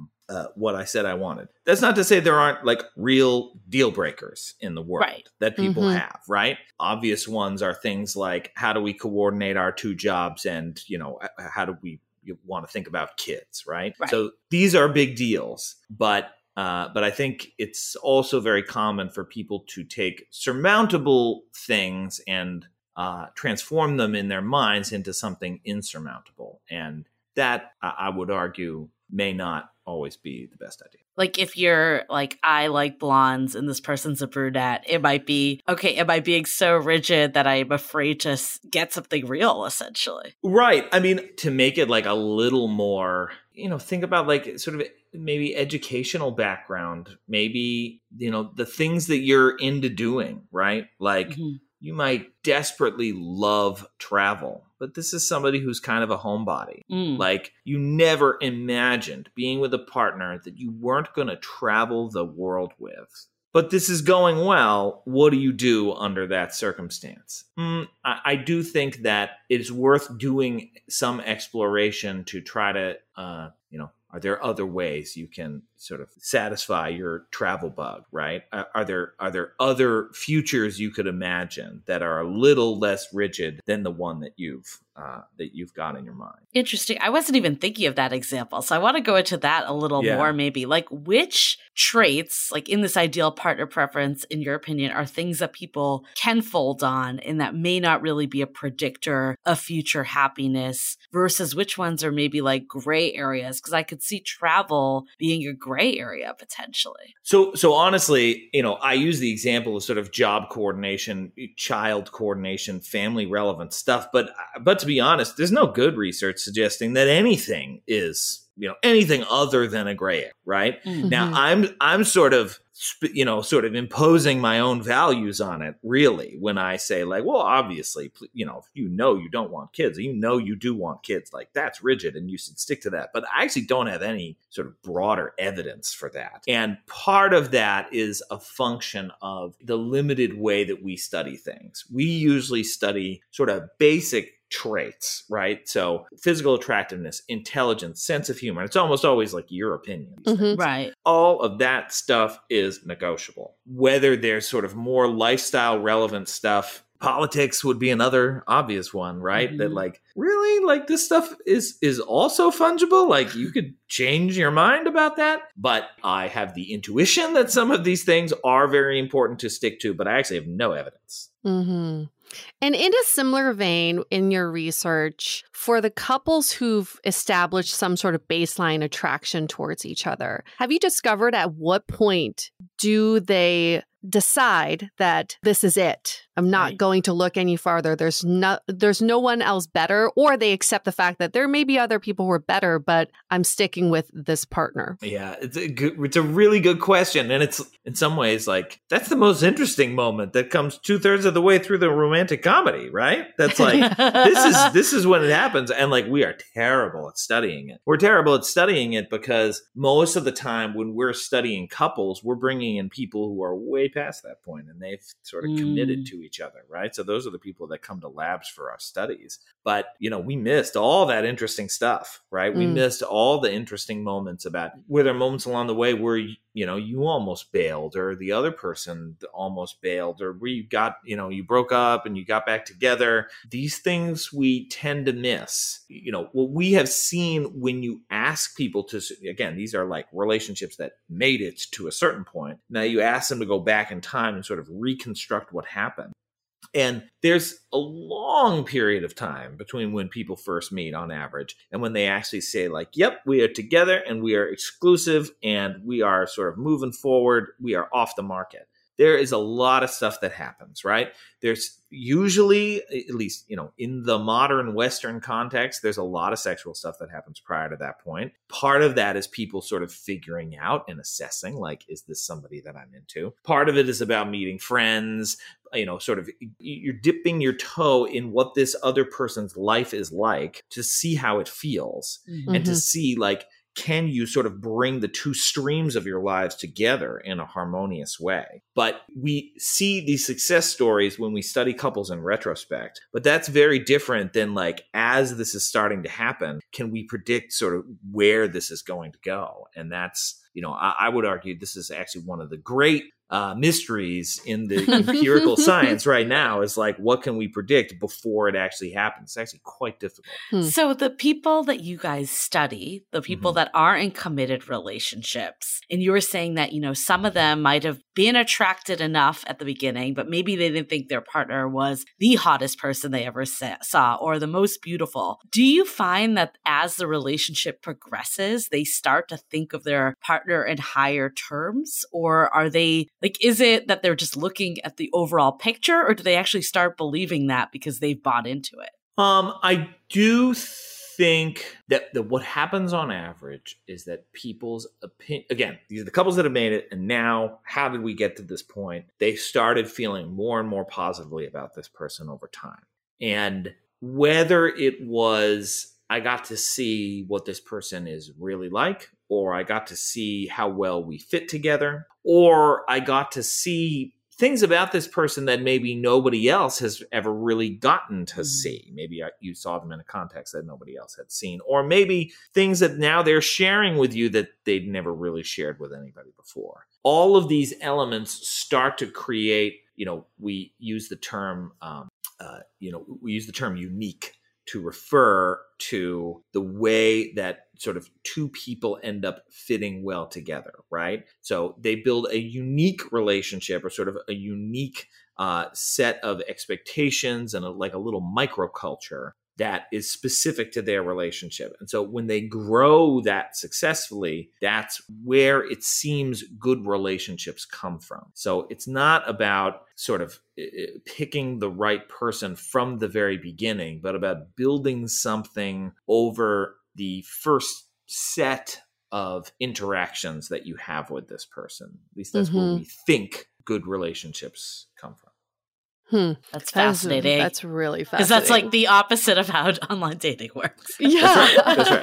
what I said I wanted. That's not to say there aren't real deal breakers in the world that people have, right? Obvious ones are things like, how do we coordinate our 2 jobs? And, how do we want to think about kids, right? So these are big deals, but I think it's also very common for people to take surmountable things and transform them in their minds into something insurmountable. And that, I would argue, may not always be the best idea.
If you're I like blondes and this person's a brunette, it might be, okay, am I being so rigid that I'm afraid to get something real, essentially?
Right. I mean, to make it a little more, think about sort of maybe educational background, maybe, the things that you're into doing, right? You might desperately love travel, but this is somebody who's kind of a homebody. You never imagined being with a partner that you weren't going to travel the world with. But this is going well. What do you do under that circumstance? I do think that it's worth doing some exploration to try to, are there other ways you can sort of satisfy your travel bug, right? Are there other futures you could imagine that are a little less rigid than the one that you've got in your mind?
Interesting. I wasn't even thinking of that example. So I want to go into that a little more, maybe. Which traits, in this ideal partner preference, in your opinion, are things that people can fold on and that may not really be a predictor of future happiness, versus which ones are maybe gray areas? Because I could see travel being a gray area potentially.
So honestly, I use the example of sort of job coordination, child coordination, family relevant stuff. But to be honest, there's no good research suggesting that anything is, anything other than a gray area, right? Mm-hmm. Now I'm sort of sort of imposing my own values on it, really, when I say like, well, obviously, if you don't want kids, you do want kids, like that's rigid and you should stick to that. But I actually don't have any sort of broader evidence for that. And part of that is a function of the limited way that we study things. We usually study sort of basic traits, right? So physical attractiveness, intelligence, sense of humor. It's almost always like your opinion.
Right.
All of that stuff is negotiable. Whether there's sort of more lifestyle relevant stuff, politics would be another obvious one, right? That like, really, like this stuff is also fungible. Like you could change your mind about that. But I have the intuition that some of these things are very important to stick to, but I actually have no evidence.
Mm-hmm. And in a similar vein, in your research, for the couples who've established some sort of baseline attraction towards each other, have you discovered at what point do they decide that this is it? I'm not going to look any farther. There's no one else better, or they accept the fact that there may be other people who are better, but I'm sticking with this partner.
Yeah, it's a really good question. And it's in some ways like, that's the most interesting moment that comes 2/3 of the way through the romantic comedy, right? That's like, this is when it happens. And like, we are terrible at studying it. We're terrible at studying it because most of the time when we're studying couples, we're bringing in people who are way past that point and they've sort of committed to each other, right? So those are the people that come to labs for our studies. But, we missed all that interesting stuff, right? We missed all the interesting moments about, were there moments along the way where, you almost bailed or the other person almost bailed, or where you got, you broke up and you got back together. These things we tend to miss. What we have seen when you ask people to, again, these are like relationships that made it to a certain point. Now you ask them to go back in time and sort of reconstruct what happened. And there's a long period of time between when people first meet on average and when they actually say like, yep, we are together and we are exclusive and we are sort of moving forward. We are off the market. There is a lot of stuff that happens, right? There's usually, at least, in the modern Western context, there's a lot of sexual stuff that happens prior to that point. Part of that is people sort of figuring out and assessing, like, is this somebody that I'm into? Part of it is about meeting friends, sort of you're dipping your toe in what this other person's life is like to see how it feels and to see like, can you sort of bring the two streams of your lives together in a harmonious way? But we see these success stories when we study couples in retrospect, but that's very different than like, as this is starting to happen, can we predict sort of where this is going to go? And that's, I would argue this is actually one of the great mysteries in the empirical science right now is like, what can we predict before it actually happens? It's actually quite difficult.
So the people that you guys study, the people that are in committed relationships, and you were saying that, some of them might have been attracted enough at the beginning, but maybe they didn't think their partner was the hottest person they ever saw or the most beautiful. Do you find that as the relationship progresses, they start to think of their partner in higher terms? Or are they like, is it that they're just looking at the overall picture, or do they actually start believing that because they've bought into it?
I do think that what happens on average is that people's opinion, again, these are the couples that have made it. And now how did we get to this point? They started feeling more and more positively about this person over time. And whether it was, I got to see what this person is really like, or I got to see how well we fit together, or I got to see things about this person that maybe nobody else has ever really gotten to see. Maybe you saw them in a context that nobody else had seen, or maybe things that now they're sharing with you that they'd never really shared with anybody before. All of these elements start to create, we use the term, unique to refer to the way that sort of two people end up fitting well together, right? So they build a unique relationship or sort of a unique set of expectations and a little microculture that is specific to their relationship. And so when they grow that successfully, that's where it seems good relationships come from. So it's not about sort of picking the right person from the very beginning, but about building something over the first set of interactions that you have with this person. At least that's where we think good relationships come from.
That's fascinating.
That's really fascinating.
Because that's like the opposite of how online dating works.
Yeah.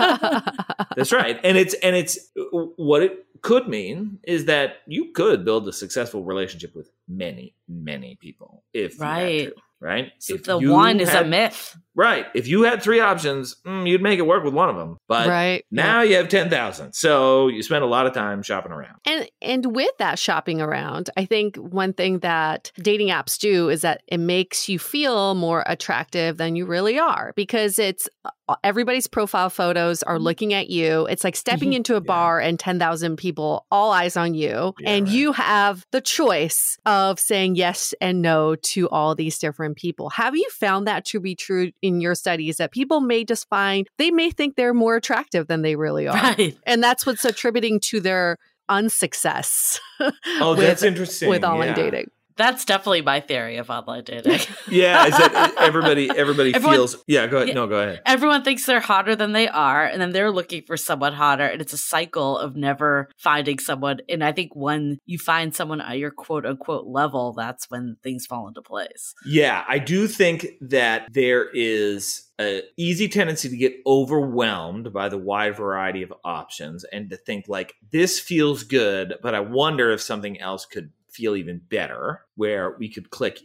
That's right. And it's what it could mean is that you could build a successful relationship with many, many people if you had to. Right?
So if the one is a myth.
Right. If you had 3 options, you'd make it work with one of them. But now you have 10,000. So you spend a lot of time shopping around.
And with that shopping around, I think one thing that dating apps do is that it makes you feel more attractive than you really are, because it's everybody's profile photos are looking at you. It's like stepping into a bar and 10,000 people, all eyes on you. And you have the choice of saying yes and no to all these different people. Have you found that to be true in your studies, that people may just find, they may think they're more attractive than they really are?
Right.
And that's what's attributing to their unsuccess.
That's interesting.
With online dating.
That's definitely my theory of online dating.
Is that everybody feels... Yeah, go ahead.
Yeah,
no, go ahead.
Everyone thinks they're hotter than they are, and then they're looking for someone hotter, and it's a cycle of never finding someone. And I think when you find someone at your quote-unquote level, that's when things fall into place.
Yeah, I do think that there is an easy tendency to get overwhelmed by the wide variety of options and to think like, this feels good, but I wonder if something else could feel even better, where we could click,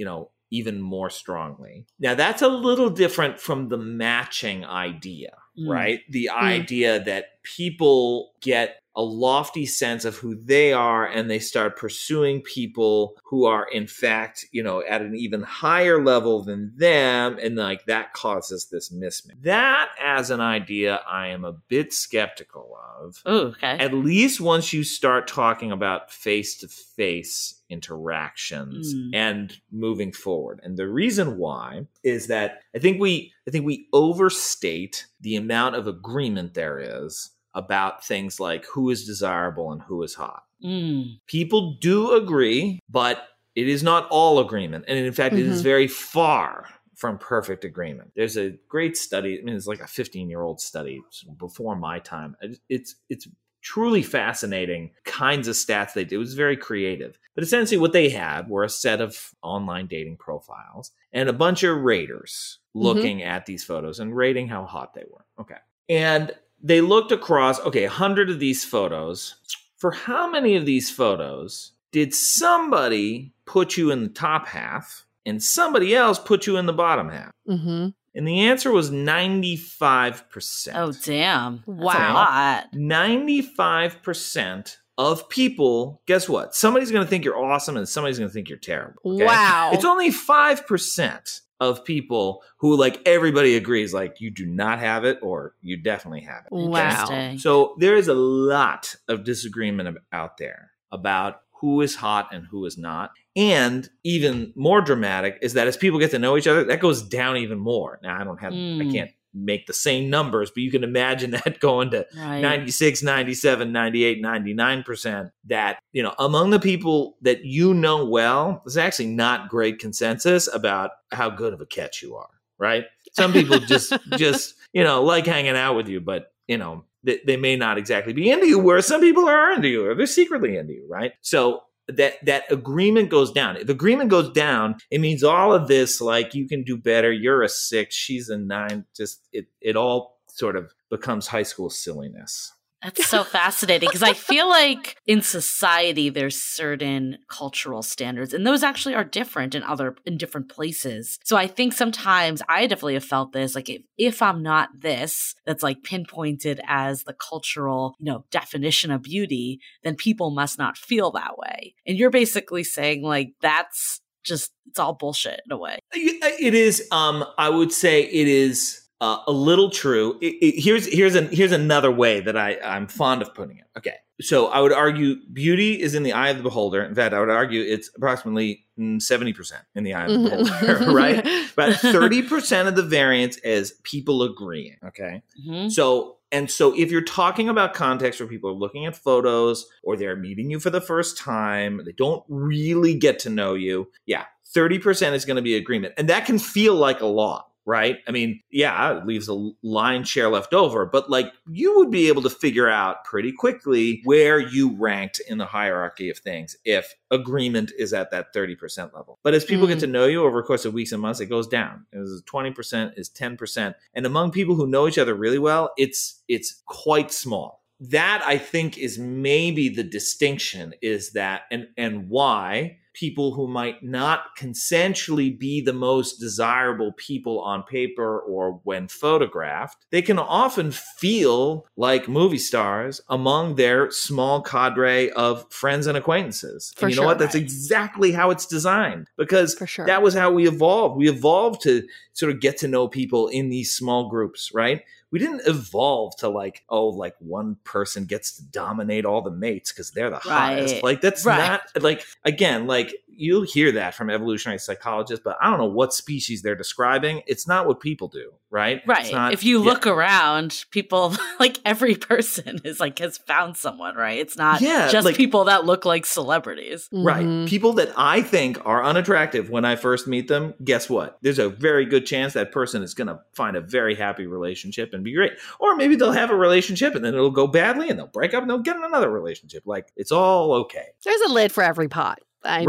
even more strongly. Now, that's a little different from the matching idea, right? The idea that people get a lofty sense of who they are and they start pursuing people who are in fact, at an even higher level than them. And like that causes this mismatch. That as an idea, I am a bit skeptical of.
Ooh, okay.
At least once you start talking about face-to-face interactions and moving forward. And the reason why is that I think we overstate the amount of agreement there is about things like who is desirable and who is hot. People do agree, but it is not all agreement. And in fact, it is very far from perfect agreement. There's a great study. I mean, it's like a 15-year-old study before my time. It's truly fascinating kinds of stats they did. It was very creative. But essentially what they had were a set of online dating profiles and a bunch of raters looking at these photos and rating how hot they were. Okay. And they looked across, 100 of these photos. For how many of these photos did somebody put you in the top half and somebody else put you in the bottom half? And the answer was 95%.
Oh, damn.
Wow.
That's a lot.
95% of people, guess what? Somebody's going to think you're awesome and somebody's going to think you're terrible. Okay?
Wow.
It's only 5% of people who, like, everybody agrees, like, you do not have it or you definitely have it.
Wow.
So there is a lot of disagreement out there about who is hot and who is not. And even more dramatic is that as people get to know each other, that goes down even more. Now, I can't make the same numbers, but you can imagine that going to 96, 97, 98, 99%, that, among the people that well, there's actually not great consensus about how good of a catch you are, right? Some people just like hanging out with you, but, they may not exactly be into you, whereas some people are into you or they're secretly into you, right? So that agreement goes down. If agreement goes down, it means all of this, like, you can do better, you're a 6, she's a 9, just it all sort of becomes high school silliness.
That's so fascinating, because I feel like in society there's certain cultural standards, and those actually are different in different places. So I think sometimes I definitely have felt this, like if I'm not this, that's like pinpointed as the cultural, definition of beauty, then people must not feel that way. And you're basically saying like that's just, it's all bullshit in a way.
It is. I would say it is. A little true. Here's another way that I'm fond of putting it. Okay. So I would argue beauty is in the eye of the beholder. In fact, I would argue it's approximately 70% in the eye of the beholder, right? But 30% of the variance is people agreeing. Okay. So if you're talking about context where people are looking at photos or they're meeting you for the first time, they don't really get to know you. Yeah. 30% is going to be agreement. And that can feel like a lot. right? I mean, yeah, it leaves a lion's share left over, but like you would be able to figure out pretty quickly where you ranked in the hierarchy of things if agreement is at that 30% level. But as people get to know you over the course of weeks and months, it goes down. It was 20%, is 10%. And among people who know each other really well, it's quite small. That I think is maybe the distinction, is that and why people who might not consensually be the most desirable people on paper or when photographed, they can often feel like movie stars among their small cadre of friends and acquaintances. And you know what? That's exactly how it's designed, because that was how we evolved. We evolved to sort of get to know people in these small groups, right? We didn't evolve to like, oh, like one person gets to dominate all the mates because they're the hottest. Like that's not like, again, like you'll hear that from evolutionary psychologists, but I don't know what species they're describing. It's not what people do, right?
Right.
Not,
if you look around, people, like every person is like, has found someone, right? It's not just like, people that look like celebrities.
Right. People that I think are unattractive when I first meet them, guess what? There's a very good chance that person is going to find a very happy relationship and be great. Or maybe they'll have a relationship and then it'll go badly and they'll break up and they'll get in another relationship. Like it's all okay.
There's a lid for every pot.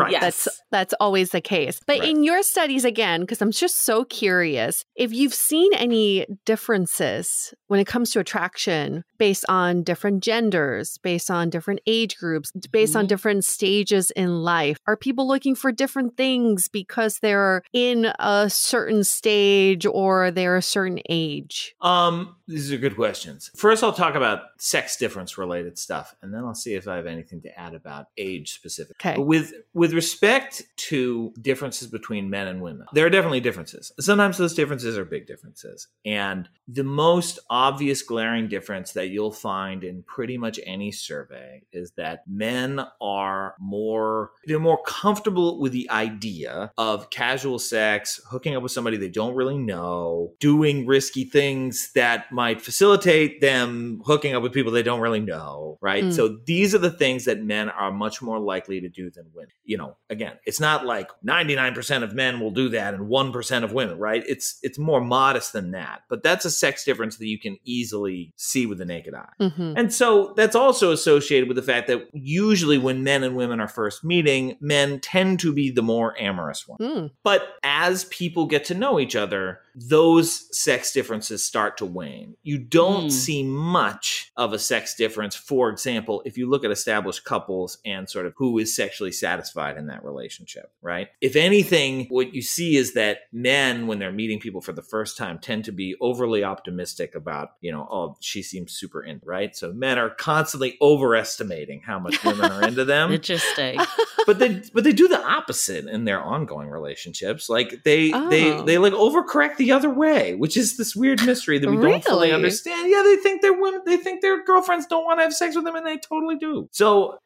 That's always the case. But in your studies, again, because I'm just so curious, if you've seen any differences when it comes to attraction based on different genders, based on different age groups, based on different stages in life, are people looking for different things because they're in a certain stage or they're a certain age?
These are good questions. First, I'll talk about sex difference related stuff, and then I'll see if I have anything to add about age specific.
Okay.
With respect to differences between men and women, there are definitely differences. Sometimes those differences are big differences. And the most obvious glaring difference that you'll find in pretty much any survey is that men are more comfortable with the idea of casual sex, hooking up with somebody they don't really know, doing risky things that might facilitate them hooking up with people they don't really know, right? So these are the things that men are much more likely to do than women. You know, again, it's not like 99% of men will do that and 1% of women, right? It's more modest than that. But that's a sex difference that you can easily see with the naked eye. And so that's also associated with the fact that usually when men and women are first meeting, men tend to be the more amorous one. But as people get to know each other, those sex differences start to wane. You don't see much of a sex difference. For example, if you look at established couples and sort of who is sexually satisfied in that relationship, right? If anything, what you see is that men, when they're meeting people for the first time, tend to be overly optimistic about, you know, oh, she seems super into, right? So men are constantly overestimating how much women are into them.
Interesting.
But they do the opposite in their ongoing relationships. Like they like overcorrect the other way, which is this weird mystery that we don't fully understand. Yeah, they think they're women. They think their girlfriends don't want to have sex with them, and they totally do. So,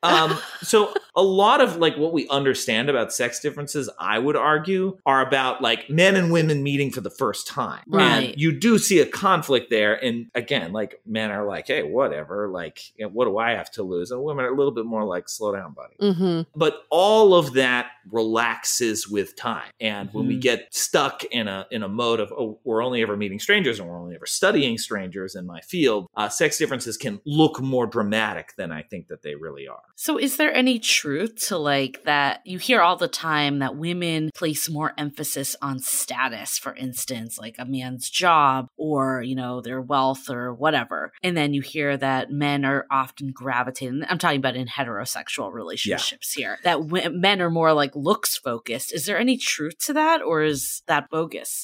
so a lot of like what we understand about sex differences, I would argue, are about like men and women meeting for the first time.
Right.
And you do see a conflict there. And again, like men are like, hey, whatever. Like, you know, what do I have to lose? And women are a little bit more like, slow down, buddy. But all of that relaxes with time. And when we get stuck in a mode of, oh, we're only ever meeting strangers and we're only ever studying strangers in my field, sex differences can look more dramatic than I think that they really are.
So is there any truth to like that? You hear all the time that women place more emphasis on status, for instance, like a man's job or, you know, their wealth or whatever. And then you hear that men are often gravitating, I'm talking about in heterosexual relationships here, that men are more like looks focused. Is there any truth to that, or is that bogus?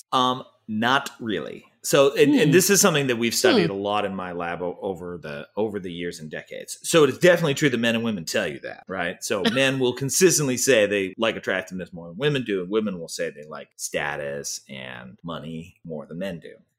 Not really. So, and this is something that we've studied a lot in my lab over the years and decades. So it is definitely true that men and women tell you that, right? So men will consistently say they like attractiveness more than women do, and women will say they like status and money more than men do.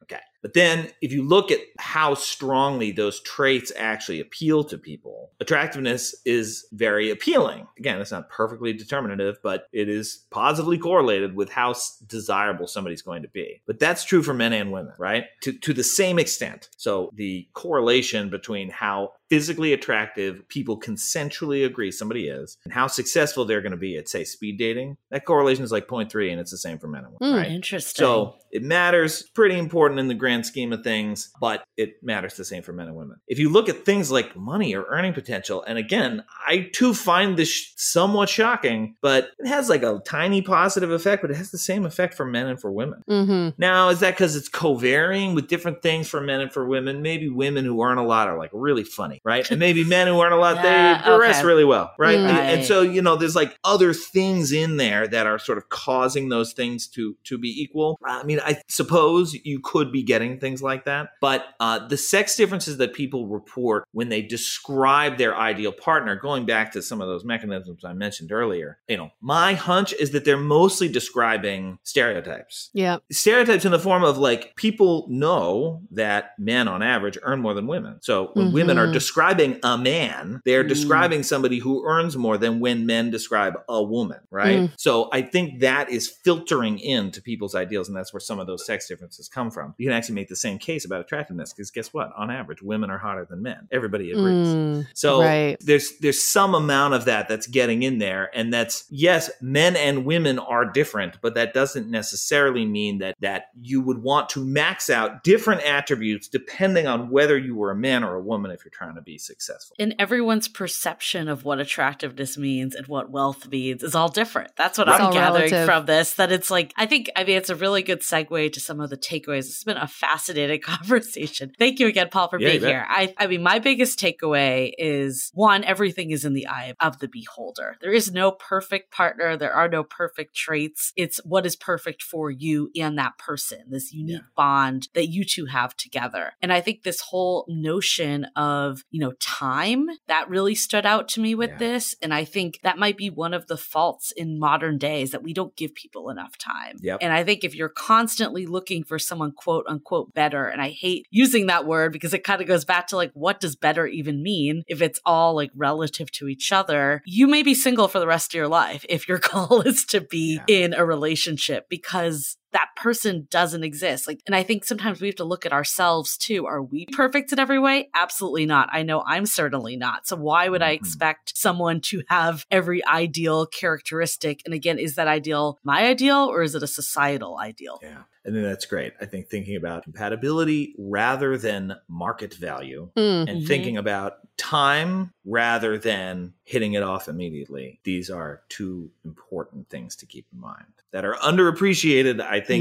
Okay. But then if you look at how strongly those traits actually appeal to people, attractiveness is very appealing. Again, it's not perfectly determinative, but it is positively correlated with how desirable somebody's going to be. But that's true for men and women, right? To the same extent. So the correlation between how physically attractive people consensually agree somebody is and how successful they're going to be at, say, speed dating, that correlation is like 0.3, and it's the same for men and women, right?
Interesting.
So it matters, pretty important in the grand scheme of things, but it matters the same for men and women. If you look at things like money or earning potential, and again, I too find this somewhat shocking, but it has like a tiny positive effect, but it has the same effect for men and for women.
Mm-hmm.
Now, is that because it's co-varying with different things for men and for women? Maybe women who earn a lot are like really funny, right? And maybe men who earn a lot, they dress really well, right? And so, there's like other things in there that are sort of causing those things to be equal. I mean, I suppose you could be getting things like that, but the sex differences that people report when they describe their ideal partner, going back to some of those mechanisms I mentioned earlier, my hunch is that they're mostly describing stereotypes.
Yeah.
Stereotypes in the form of like, people know that men on average earn more than women. So when women are describing a man, they're describing somebody who earns more than when men describe a woman, right? So I think that is filtering into people's ideals, and that's where some of those sex differences come from. You can actually make the same case about attractiveness, because guess what? On average, women are hotter than men. Everybody agrees. So there's some amount of that's getting in there, and that's, yes, men and women are different, but that doesn't necessarily mean that you would want to max out different attributes depending on whether you were a man or a woman if you're trying to be successful.
And everyone's perception of what attractiveness means and what wealth means is all different. That's what I'm gathering from this, that it's like, I mean, it's a really good segue to some of the takeaways. It's been a fascinating conversation. Thank you again, Paul, for being here. I mean, my biggest takeaway is, one, everything is in the eye of the beholder. There is no perfect partner. There are no perfect traits. It's what is perfect for you and that person, this unique bond that you two have together. And I think this whole notion of, time, that really stood out to me with this. And I think that might be one of the faults in modern days, that we don't give people enough time. And I think if you're constantly looking for someone quote unquote better, and I hate using that word because it kind of goes back to like, what does better even mean if it's all like relative to each other? You may be single for the rest of your life if your goal is to be in a relationship, because that person doesn't exist. And I think sometimes we have to look at ourselves too. Are we perfect in every way? Absolutely not. I know I'm certainly not. So why would I expect someone to have every ideal characteristic? And again, is that ideal my ideal, or is it a societal ideal?
Yeah. I think that's great. I think thinking about compatibility rather than market value, and thinking about time rather than hitting it off immediately. These are two important things to keep in mind that are underappreciated, I think,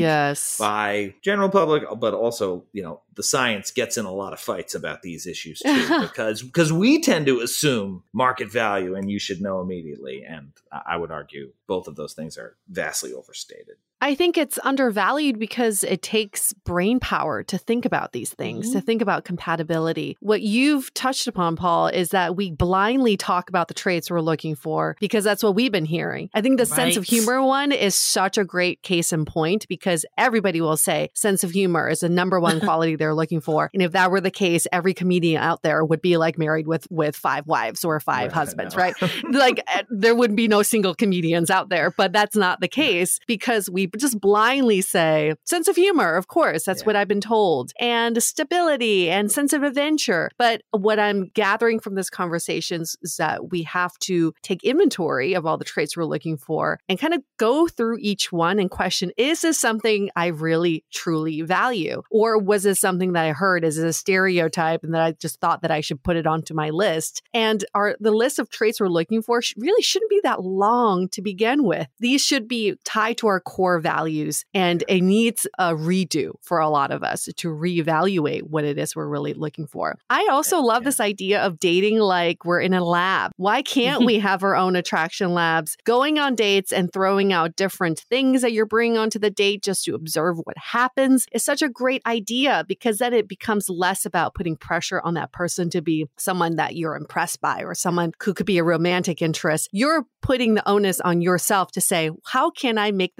by general public, but also, the science gets in a lot of fights about these issues too, because we tend to assume market value and you should know immediately. And I would argue both of those things are vastly overstated.
I think it's undervalued because it takes brain power to think about these things, to think about compatibility. What you've touched upon, Paul, is that we blindly talk about the traits we're looking for because that's what we've been hearing. I think the sense of humor one is such a great case in point, because everybody will say sense of humor is the number one quality they're looking for. And if that were the case, every comedian out there would be like married with 5 wives or 5 husbands, right? Like there wouldn't be no single comedians out there, but that's not the case, because we just blindly say sense of humor. Of course, that's what I've been told, and stability and sense of adventure. But what I'm gathering from this conversation is that we have to take inventory of all the traits we're looking for and kind of go through each one and question, is this something I really truly value? Or was this something that I heard as a stereotype and that I just thought that I should put it onto my list? And the list of traits we're looking for really shouldn't be that long to begin with. These should be tied to our core values, and it needs a redo for a lot of us to reevaluate what it is we're really looking for. I also love this idea of dating like we're in a lab. Why can't we have our own attraction labs, going on dates and throwing out different things that you're bringing onto the date just to observe what happens? Is such a great idea, because then it becomes less about putting pressure on that person to be someone that you're impressed by or someone who could be a romantic interest. You're putting the onus on yourself to say, how can I make this date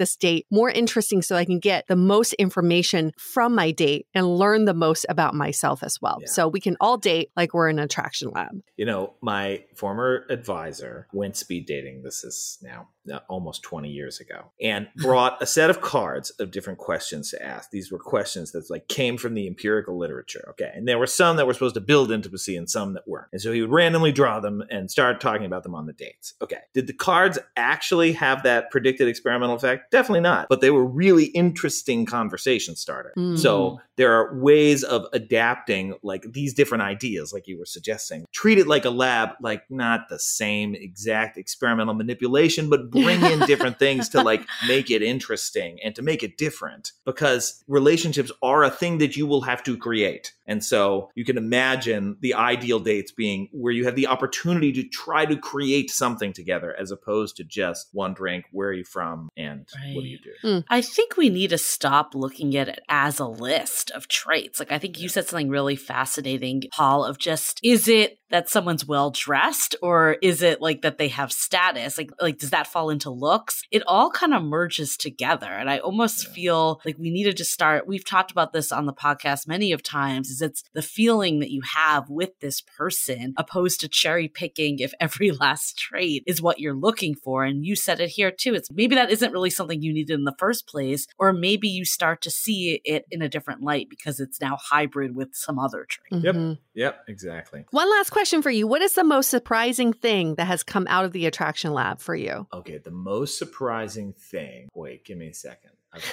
more interesting so I can get the most information from my date and learn the most about myself as well.
Yeah.
So we can all date like we're in an attraction lab.
You know, my former advisor went speed dating. This is now almost 20 years ago, and brought a set of cards of different questions to ask. These were questions that like came from the empirical literature. Okay. And there were some that were supposed to build intimacy and some that weren't. And so he would randomly draw them and start talking about them on the dates. Okay. Did the cards actually have that predicted experimental effect? Definitely not. But they were really interesting conversation starter. So there are ways of adapting like these different ideas, like you were suggesting. Treat it like a lab, like not the same exact experimental manipulation, but bring in different things to like make it interesting and to make it different, because relationships are a thing that you will have to create. And so you can imagine the ideal dates being where you have the opportunity to try to create something together as opposed to just one drink, where are you from, and what do you do?
I think we need to stop looking at it as a list of traits. Like I think you said something really fascinating, Paul, of just, is it that someone's well dressed, or is it like that they have status? Like does that fall into looks? It all kind of merges together. And I almost feel like we need to just start, we've talked about this on the podcast many of times, is it's the feeling that you have with this person, opposed to cherry picking if every last trait is what you're looking for. And you said it here too. It's maybe that isn't really something you needed in the first place, or maybe you start to see it in a different light because it's now hybrid with some other trait.
Yep, exactly.
One last question for you. What is the most surprising thing that has come out of the attraction lab for you?
Okay, the most surprising thing. Wait, give me a second.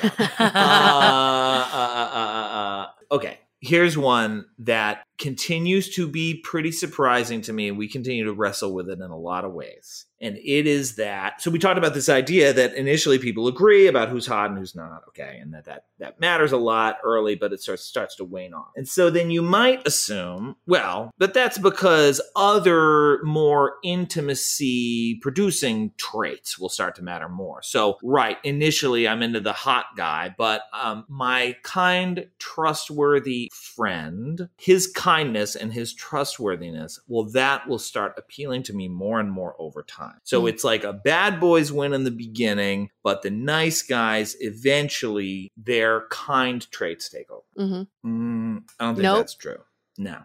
Okay, here's one that continues to be pretty surprising to me, and we continue to wrestle with it in a lot of ways. And it is that, so we talked about this idea that initially people agree about who's hot and who's not, okay, and that matters a lot early, but it starts to wane off. And so then you might assume, well, but that's because other more intimacy producing traits will start to matter more. So, right, initially I'm into the hot guy, but my kind, trustworthy friend, his kindness and his trustworthiness, well, that will start appealing to me more and more over time. So it's like a bad boys win in the beginning, but the nice guys, eventually their kind traits take over. I don't think that's true. No.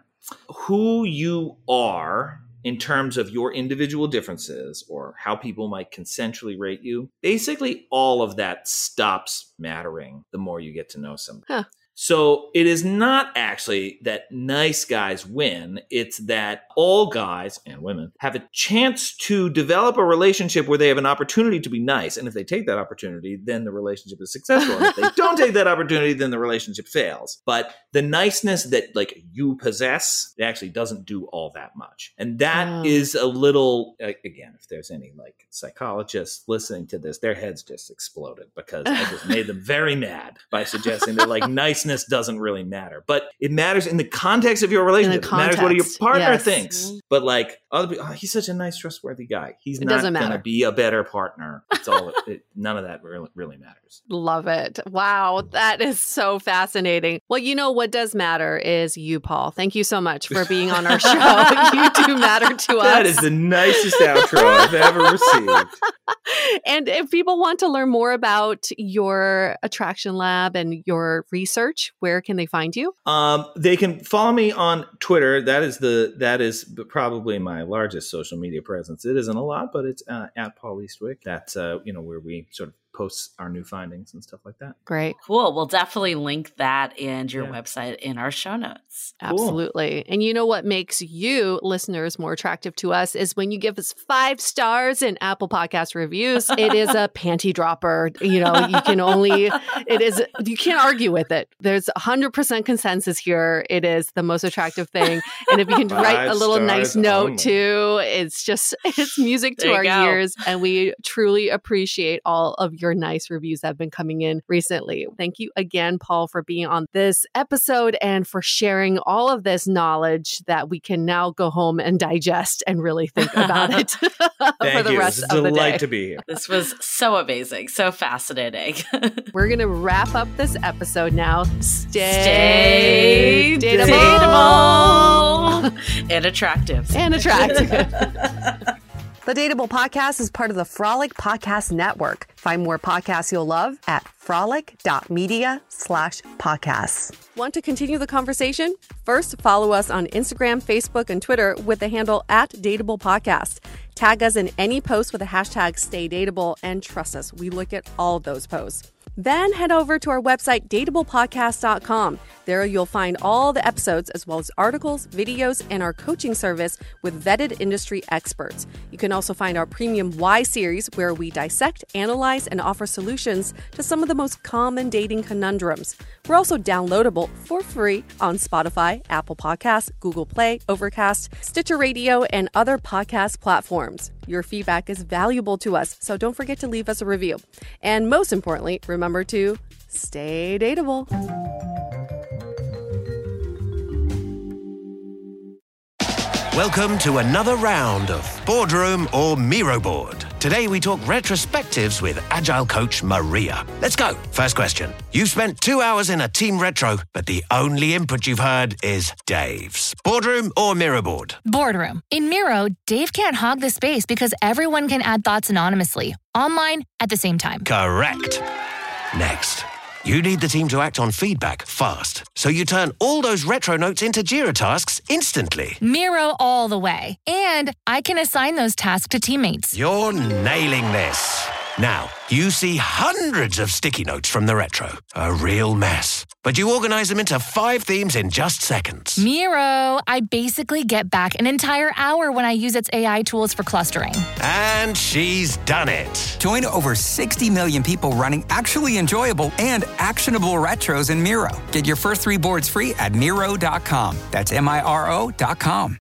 Who you are in terms of your individual differences or how people might consensually rate you, basically all of that stops mattering the more you get to know someone. So it is not actually that nice guys win. It's that all guys and women have a chance to develop a relationship where they have an opportunity to be nice. And if they take that opportunity, then the relationship is successful. And if they don't take that opportunity, then the relationship fails. But the niceness that like you possess, it actually doesn't do all that much. And that is a little, again, if there's any like psychologists listening to this, their heads just exploded because I just made them very mad by suggesting that like niceness doesn't really matter, but it matters in the context of your relationship. It matters what your partner thinks. But like other people, he's such a nice, trustworthy guy. He's not going to be a better partner. It's all none of that really matters.
Love it. Wow, that is so fascinating. Well, you know what does matter is you, Paul. Thank you so much for being on our show. You do matter to us.
That is the nicest outro I've ever received.
And if people want to learn more about your attraction lab and your research, where can they find you?
They can follow me on Twitter. That is probably my largest social media presence. It isn't a lot, but it's at Paul Eastwick. That's where we sort of post our new findings and stuff like that.
Great.
Cool. We'll definitely link that and your website in our show notes.
Absolutely. And you know what makes you listeners more attractive to us is when you give us 5 stars in Apple Podcast reviews. It is a panty dropper. You can't argue with it. There's 100% consensus here. It is the most attractive thing. And if you can write a little nice note too, it's music to our ears. And we truly appreciate all of your nice reviews that have been coming in recently. Thank you again, Paul, for being on this episode and for sharing all of this knowledge that we can now go home and digest and really think about it for the rest of the day. It's a delight
to be here.
This was so amazing, so fascinating.
We're going to wrap up this episode now. Stay dateable
and attractive.
The Dateable Podcast is part of the Frolic Podcast Network. Find more podcasts you'll love at frolic.media/podcasts. Want to continue the conversation? First, follow us on Instagram, Facebook, and Twitter with the handle @DateablePodcast. Tag us in any post with the hashtag StayDateable, and trust us, we look at all of those posts. Then head over to our website, dateablepodcast.com. There you'll find all the episodes as well as articles, videos, and our coaching service with vetted industry experts. You can also find our premium Why series where we dissect, analyze, and offer solutions to some of the most common dating conundrums. We're also downloadable for free on Spotify, Apple Podcasts, Google Play, Overcast, Stitcher Radio, and other podcast platforms. Your feedback is valuable to us, so don't forget to leave us a review. And most importantly, remember to stay dateable.
Welcome to another round of Boardroom or Miro Board. Today we talk retrospectives with Agile coach Maria. Let's go. First question. You've spent 2 hours in a team retro, but the only input you've heard is Dave's. Boardroom or Miro Board?
Boardroom. In Miro, Dave can't hog the space because everyone can add thoughts anonymously, online at the same time.
Correct. Next. You need the team to act on feedback fast, so you turn all those retro notes into Jira tasks instantly.
Miro all the way. And I can assign those tasks to teammates.
You're nailing this. Now, you see hundreds of sticky notes from the retro. A real mess. But you organize them into 5 themes in just seconds.
Miro, I basically get back an entire hour when I use its AI tools for clustering.
And she's done it.
Join over 60 million people running actually enjoyable and actionable retros in Miro. Get your first 3 boards free at Miro.com. That's Miro.com.